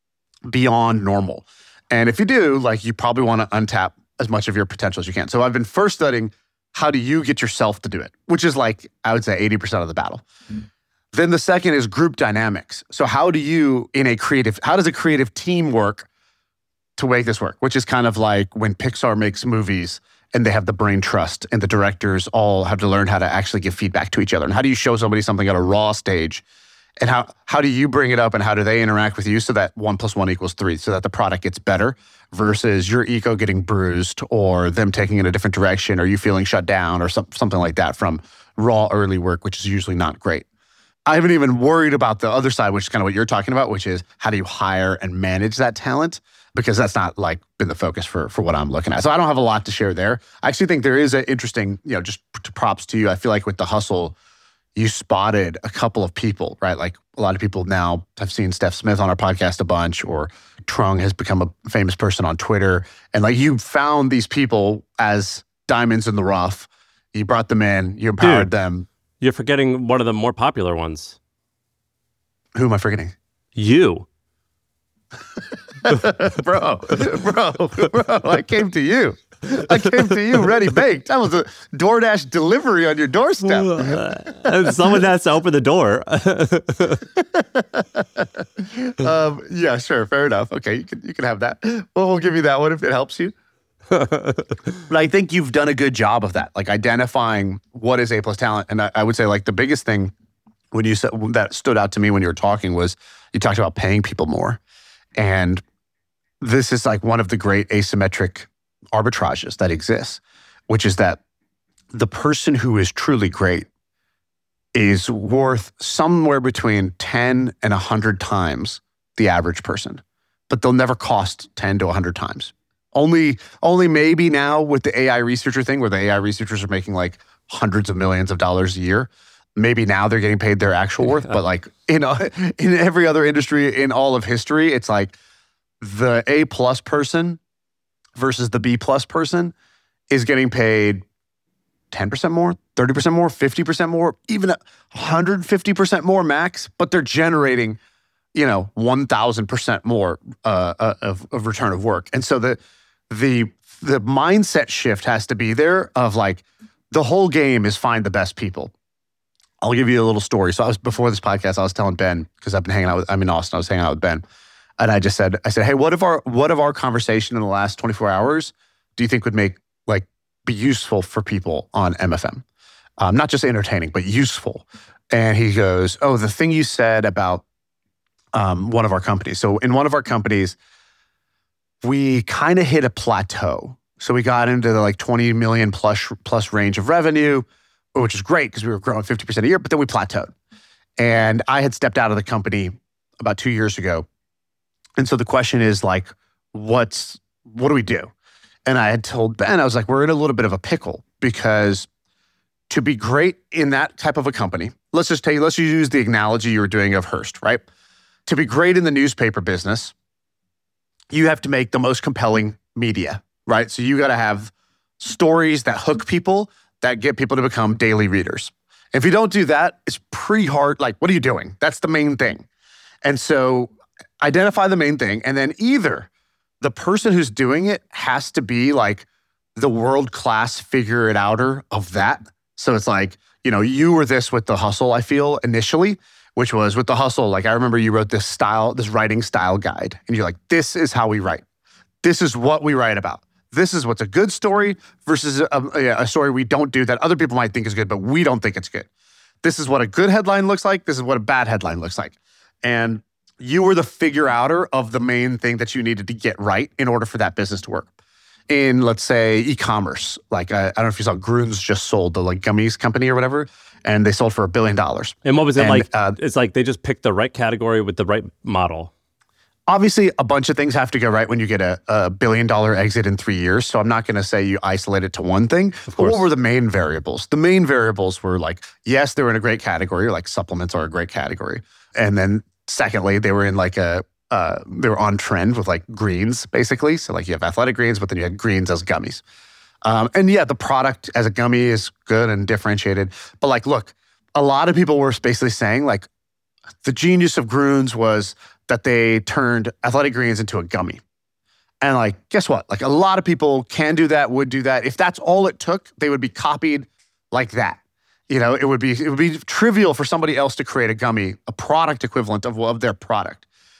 Speaker 1: beyond normal? And if you do, like you probably want to untap as much of your potential as you can. So I've been first studying how do you get yourself to do it, which is like I would say eighty percent of the battle. Mm. Then the second is group dynamics. So how do you in a creative how does a creative team work? to make this work, which is kind of like when Pixar makes movies and they have the brain trust and the directors all have to learn how to actually give feedback to each other. And how do you show somebody something at a raw stage? And how how do you bring it up and how do they interact with you so that one plus one equals three, so that the product gets better versus your ego getting bruised or them taking it in a different direction or you feeling shut down or some, something like that from raw early work, which is usually not great. I haven't even worried about the other side, which is kind of what you're talking about, which is how do you hire and manage that talent? Because that's not like been the focus for for what I'm looking at. So I don't have a lot to share there. I actually think there is an interesting, you know, just props to you. I feel like with The Hustle, you spotted a couple of people, right? Like a lot of people now have seen Steph Smith on our podcast a bunch, or Trung has become a famous person on Twitter. And like you found these people as diamonds in the rough. You brought them in, you empowered
Speaker 2: Dude,
Speaker 1: them.
Speaker 2: You're forgetting one of the more popular ones.
Speaker 1: Who am I forgetting?
Speaker 2: You.
Speaker 1: bro, bro, bro, I came to you. I came to you ready baked. That was a DoorDash delivery on your doorstep.
Speaker 2: Someone has to open the door.
Speaker 1: um, yeah, sure, fair enough. Okay, you can you can have that. Well, we'll give you that one if it helps you. But I think you've done a good job of that, like identifying what is A plus talent. And I, I would say like the biggest thing when you said that stood out to me when you were talking was you talked about paying people more. And this is like one of the great asymmetric arbitrages that exists, which is that the person who is truly great is worth somewhere between ten and one hundred times the average person, but they'll never cost ten to one hundred times. Only, only maybe now with the A I researcher thing where the A I researchers are making like hundreds of millions of dollars a year. Maybe now they're getting paid their actual worth, but like in, in every other industry in all of history, it's like the A plus person versus the B plus person is getting paid ten percent more, thirty percent more, fifty percent more, even one hundred fifty percent more max, but they're generating, you know, one thousand percent more uh, of, of return of work. And so the, the, the mindset shift has to be there of like, the whole game is find the best people. I'll give you a little story. So I was, before this podcast, I was telling Ben, because I've been hanging out with, I'm in Austin, I was hanging out with Ben. And I just said, I said, hey, what if our, what if our conversation in the last twenty-four hours do you think would make, like, be useful for people on M F M? Um, not just entertaining, but useful. And he goes, oh, the thing you said about um, one of our companies. So in one of our companies, we kind of hit a plateau. So we got into the like twenty million plus, plus range of revenue, which is great because we were growing fifty percent a year, but then we plateaued. And I had stepped out of the company about two years ago. And so the question is like, what's, what do we do? And I had told Ben, I was like, we're in a little bit of a pickle because to be great in that type of a company, let's just take, let's use the analogy you were doing of Hearst, right? To be great in the newspaper business, you have to make the most compelling media, right? So you got to have stories that hook people, that get people to become daily readers. If you don't do that, it's pretty hard. Like, what are you doing? That's the main thing. And so identify the main thing. And then either the person who's doing it has to be like the world-class figure it outer of that. So it's like, you know, you were this with The Hustle, I feel, initially, which was with The Hustle. Like, I remember you wrote this style, this writing style guide. And you're like, this is how we write. This is what we write about. This is what's a good story versus a, a, a story we don't do that other people might think is good, but we don't think it's good. This is what a good headline looks like. This is what a bad headline looks like. And you were the figure outer of the main thing that you needed to get right in order for that business to work. In, let's say, e-commerce, like uh, I don't know if you saw Grüns just sold the like gummies company or whatever, and they sold for a billion dollars.
Speaker 2: And what was it
Speaker 1: and,
Speaker 2: like?
Speaker 1: Uh,
Speaker 2: it's like they just picked the right category with the right model.
Speaker 1: Obviously, a bunch of things have to go right when you get a, a billion dollar exit in three years. So I'm not going to say you isolate it to one thing. But what were the main variables? The main variables were like, yes, they were in a great category, like supplements are a great category. And then secondly, they were in like a, uh, they were on trend with like greens, basically. So like you have athletic greens, but then you had greens as gummies. Um, and yeah, the product as a gummy is good and differentiated. But like, look, a lot of people were basically saying like the genius of Grüns was that they turned athletic greens into a gummy. And like, guess what? Like a lot of people can do that, would do that. If that's all it took, they would be copied like that. You know, it would be it would be trivial for somebody else to create a gummy, a product equivalent of, of their product.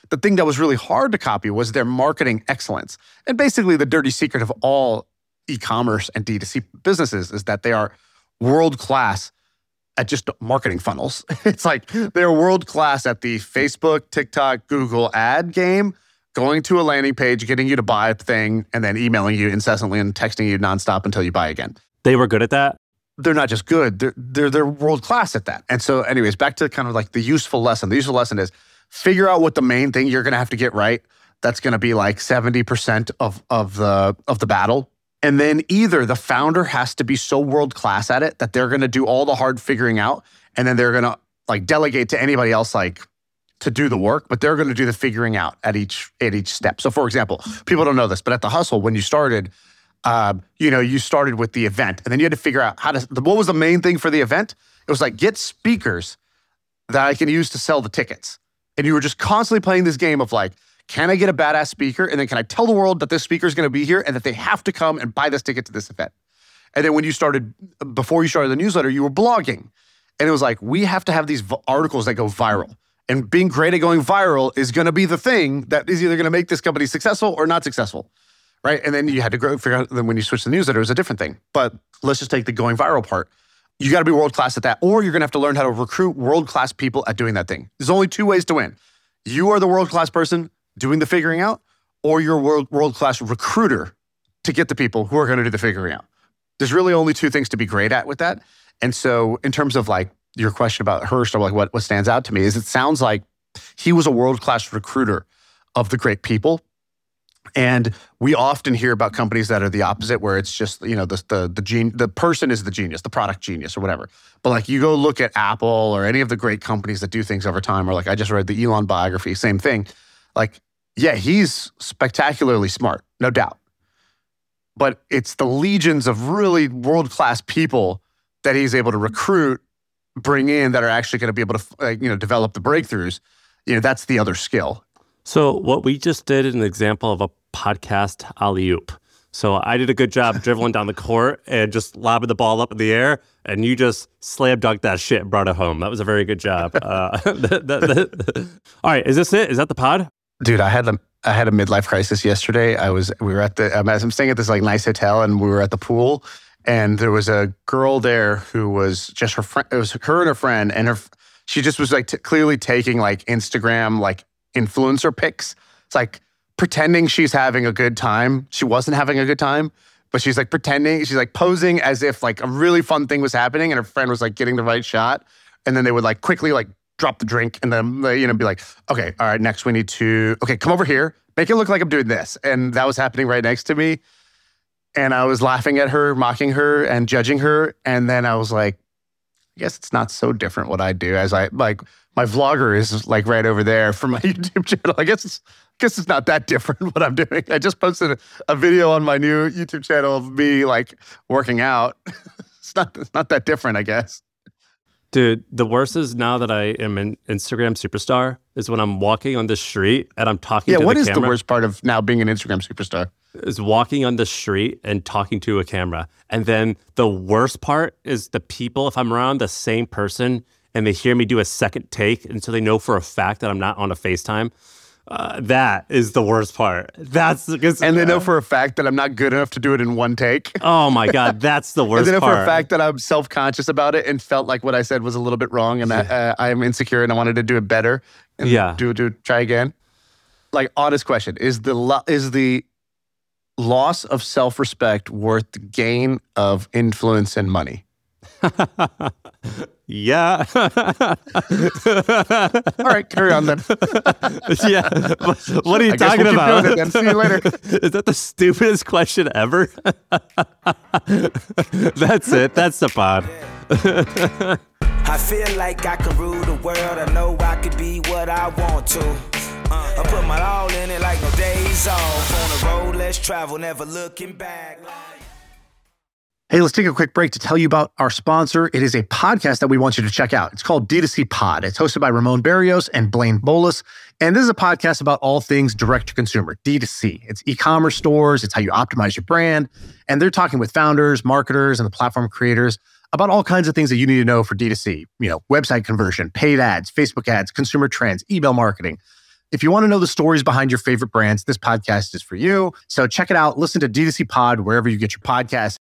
Speaker 1: the thing that was really hard to copy was their marketing excellence. And basically the dirty secret of all e-commerce and D two C businesses is that they are world-class at just marketing funnels. It's like they're world-class at the Facebook, TikTok, Google ad game, going to a landing page, getting you to buy a thing, and then emailing you incessantly and texting you nonstop until you buy again.
Speaker 2: They were good at that?
Speaker 1: They're not just good, they're, they're, they're world-class at that. And so anyways, back to kind of like the useful lesson. The useful lesson is figure out what the main thing you're gonna have to get right. That's gonna be like seventy percent of, of, the, of the battle. And then either the founder has to be so world-class at it that they're gonna do all the hard figuring out, and then they're gonna like delegate to anybody else like to do the work, but they're gonna do the figuring out at each at each step. So for example, people don't know this, but at The Hustle, when you started, uh, you know, you started with the event, and then you had to figure out how to, what was the main thing for the event? It was like, get speakers that I can use to sell the tickets. And you were just constantly playing this game of like, can I get a badass speaker? And then can I tell the world that this speaker is going to be here and that they have to come and buy this ticket to this event? And then when you started, before you started the newsletter, you were blogging. And it was like, we have to have these v- articles that go viral. And being great at going viral is going to be the thing that is either going to make this company successful or not successful, right? And then you had to go figure out, then when you switch to the newsletter, it was a different thing. But let's just take the going viral part. You got to be world-class at that, or you're going to have to learn how to recruit world-class people at doing that thing. There's only two ways to win. You are the world-class person doing the figuring out, or you're a world, world-class recruiter to get the people who are going to do the figuring out. There's really only two things to be great at with that. And so in terms of like your question about Hearst, or like what, what stands out to me is it sounds like he was a world-class recruiter of the great people. And we often hear about companies that are the opposite, where it's just, you know, the the the, gen- the person is the genius, the product genius or whatever. But like you go look at Apple or any of the great companies that do things over time, or like I just read the Elon biography, same thing. Like, yeah, he's spectacularly smart, no doubt. But it's the legions of really world-class people that he's able to recruit, bring in, that are actually going to be able to, like, you know, develop the breakthroughs. You know, that's the other skill.
Speaker 2: So what we just did is an example of a podcast alley-oop. So I did a good job dribbling down the court and just lobbing the ball up in the air, and you just slam dunked that shit and brought it home. That was a very good job. Uh, the, the, the, all right, is this it? Is that the pod?
Speaker 1: Dude, I had a I had a midlife crisis yesterday. I was we were at the um, I'm staying at this like nice hotel, and we were at the pool, and there was a girl there who was just her friend. It was her and her friend, and her she just was like t- clearly taking like Instagram like influencer pics. It's like pretending she's having a good time. She wasn't having a good time, but she's like pretending. She's like posing as if like a really fun thing was happening, and her friend was like getting the right shot, and then they would like quickly like drop the drink, and then, you know, be like, okay, all right, next we need to, okay, come over here, make it look like I'm doing this. And that was happening right next to me. And I was laughing at her, mocking her, and judging her. And then I was like, I guess it's not so different what I do, as I, like, my vlogger is like right over there for my YouTube channel. I guess it's, I guess it's not that different what I'm doing. I just posted a, a video on my new YouTube channel of me like working out. It's not, it's not that different, I guess.
Speaker 2: Dude, the worst is now that I am an Instagram superstar is when I'm walking on the street and I'm talking
Speaker 1: yeah,
Speaker 2: to the camera.
Speaker 1: Yeah, what is the worst part of now being an Instagram superstar?
Speaker 2: Is walking on the street and talking to a camera. And then the worst part is the people, if I'm around the same person and they hear me do a second take, and so they know for a fact that I'm not on a FaceTime, uh, that is the worst part. That's because,
Speaker 1: and they know for a fact that I'm not good enough to do it in one take.
Speaker 2: Oh my God, that's the worst part.
Speaker 1: And they know
Speaker 2: part.
Speaker 1: for a fact that I'm self-conscious about it and felt like what I said was a little bit wrong, and that uh, I am insecure and I wanted to do it better. And
Speaker 2: yeah.
Speaker 1: Do do try again. Like, honest question: Is the lo- is the loss of self-respect worth the gain of influence and money?
Speaker 2: Yeah.
Speaker 1: All right, carry on then.
Speaker 2: Yeah. What are you
Speaker 1: I
Speaker 2: talking
Speaker 1: we'll
Speaker 2: about?
Speaker 1: Keep doing it then. See you later.
Speaker 2: Is that the stupidest question ever? That's it. That's the pod.
Speaker 3: I feel like I can rule the world. I know I could be what I want to. Uh, I put my all in it like no days off. On the road, let's travel, never looking back.
Speaker 1: Hey, let's take a quick break to tell you about our sponsor. It is a podcast that we want you to check out. It's called D two C Pod. It's hosted by Ramon Barrios and Blaine Bolus. And this is a podcast about all things direct-to-consumer, D two C. It's e-commerce stores. It's how you optimize your brand. And they're talking with founders, marketers, and the platform creators about all kinds of things that you need to know for D two C. You know, website conversion, paid ads, Facebook ads, consumer trends, email marketing, If you want to know the stories behind your favorite brands, this podcast is for you. So check it out. Listen to D two C Pod wherever you get your podcasts.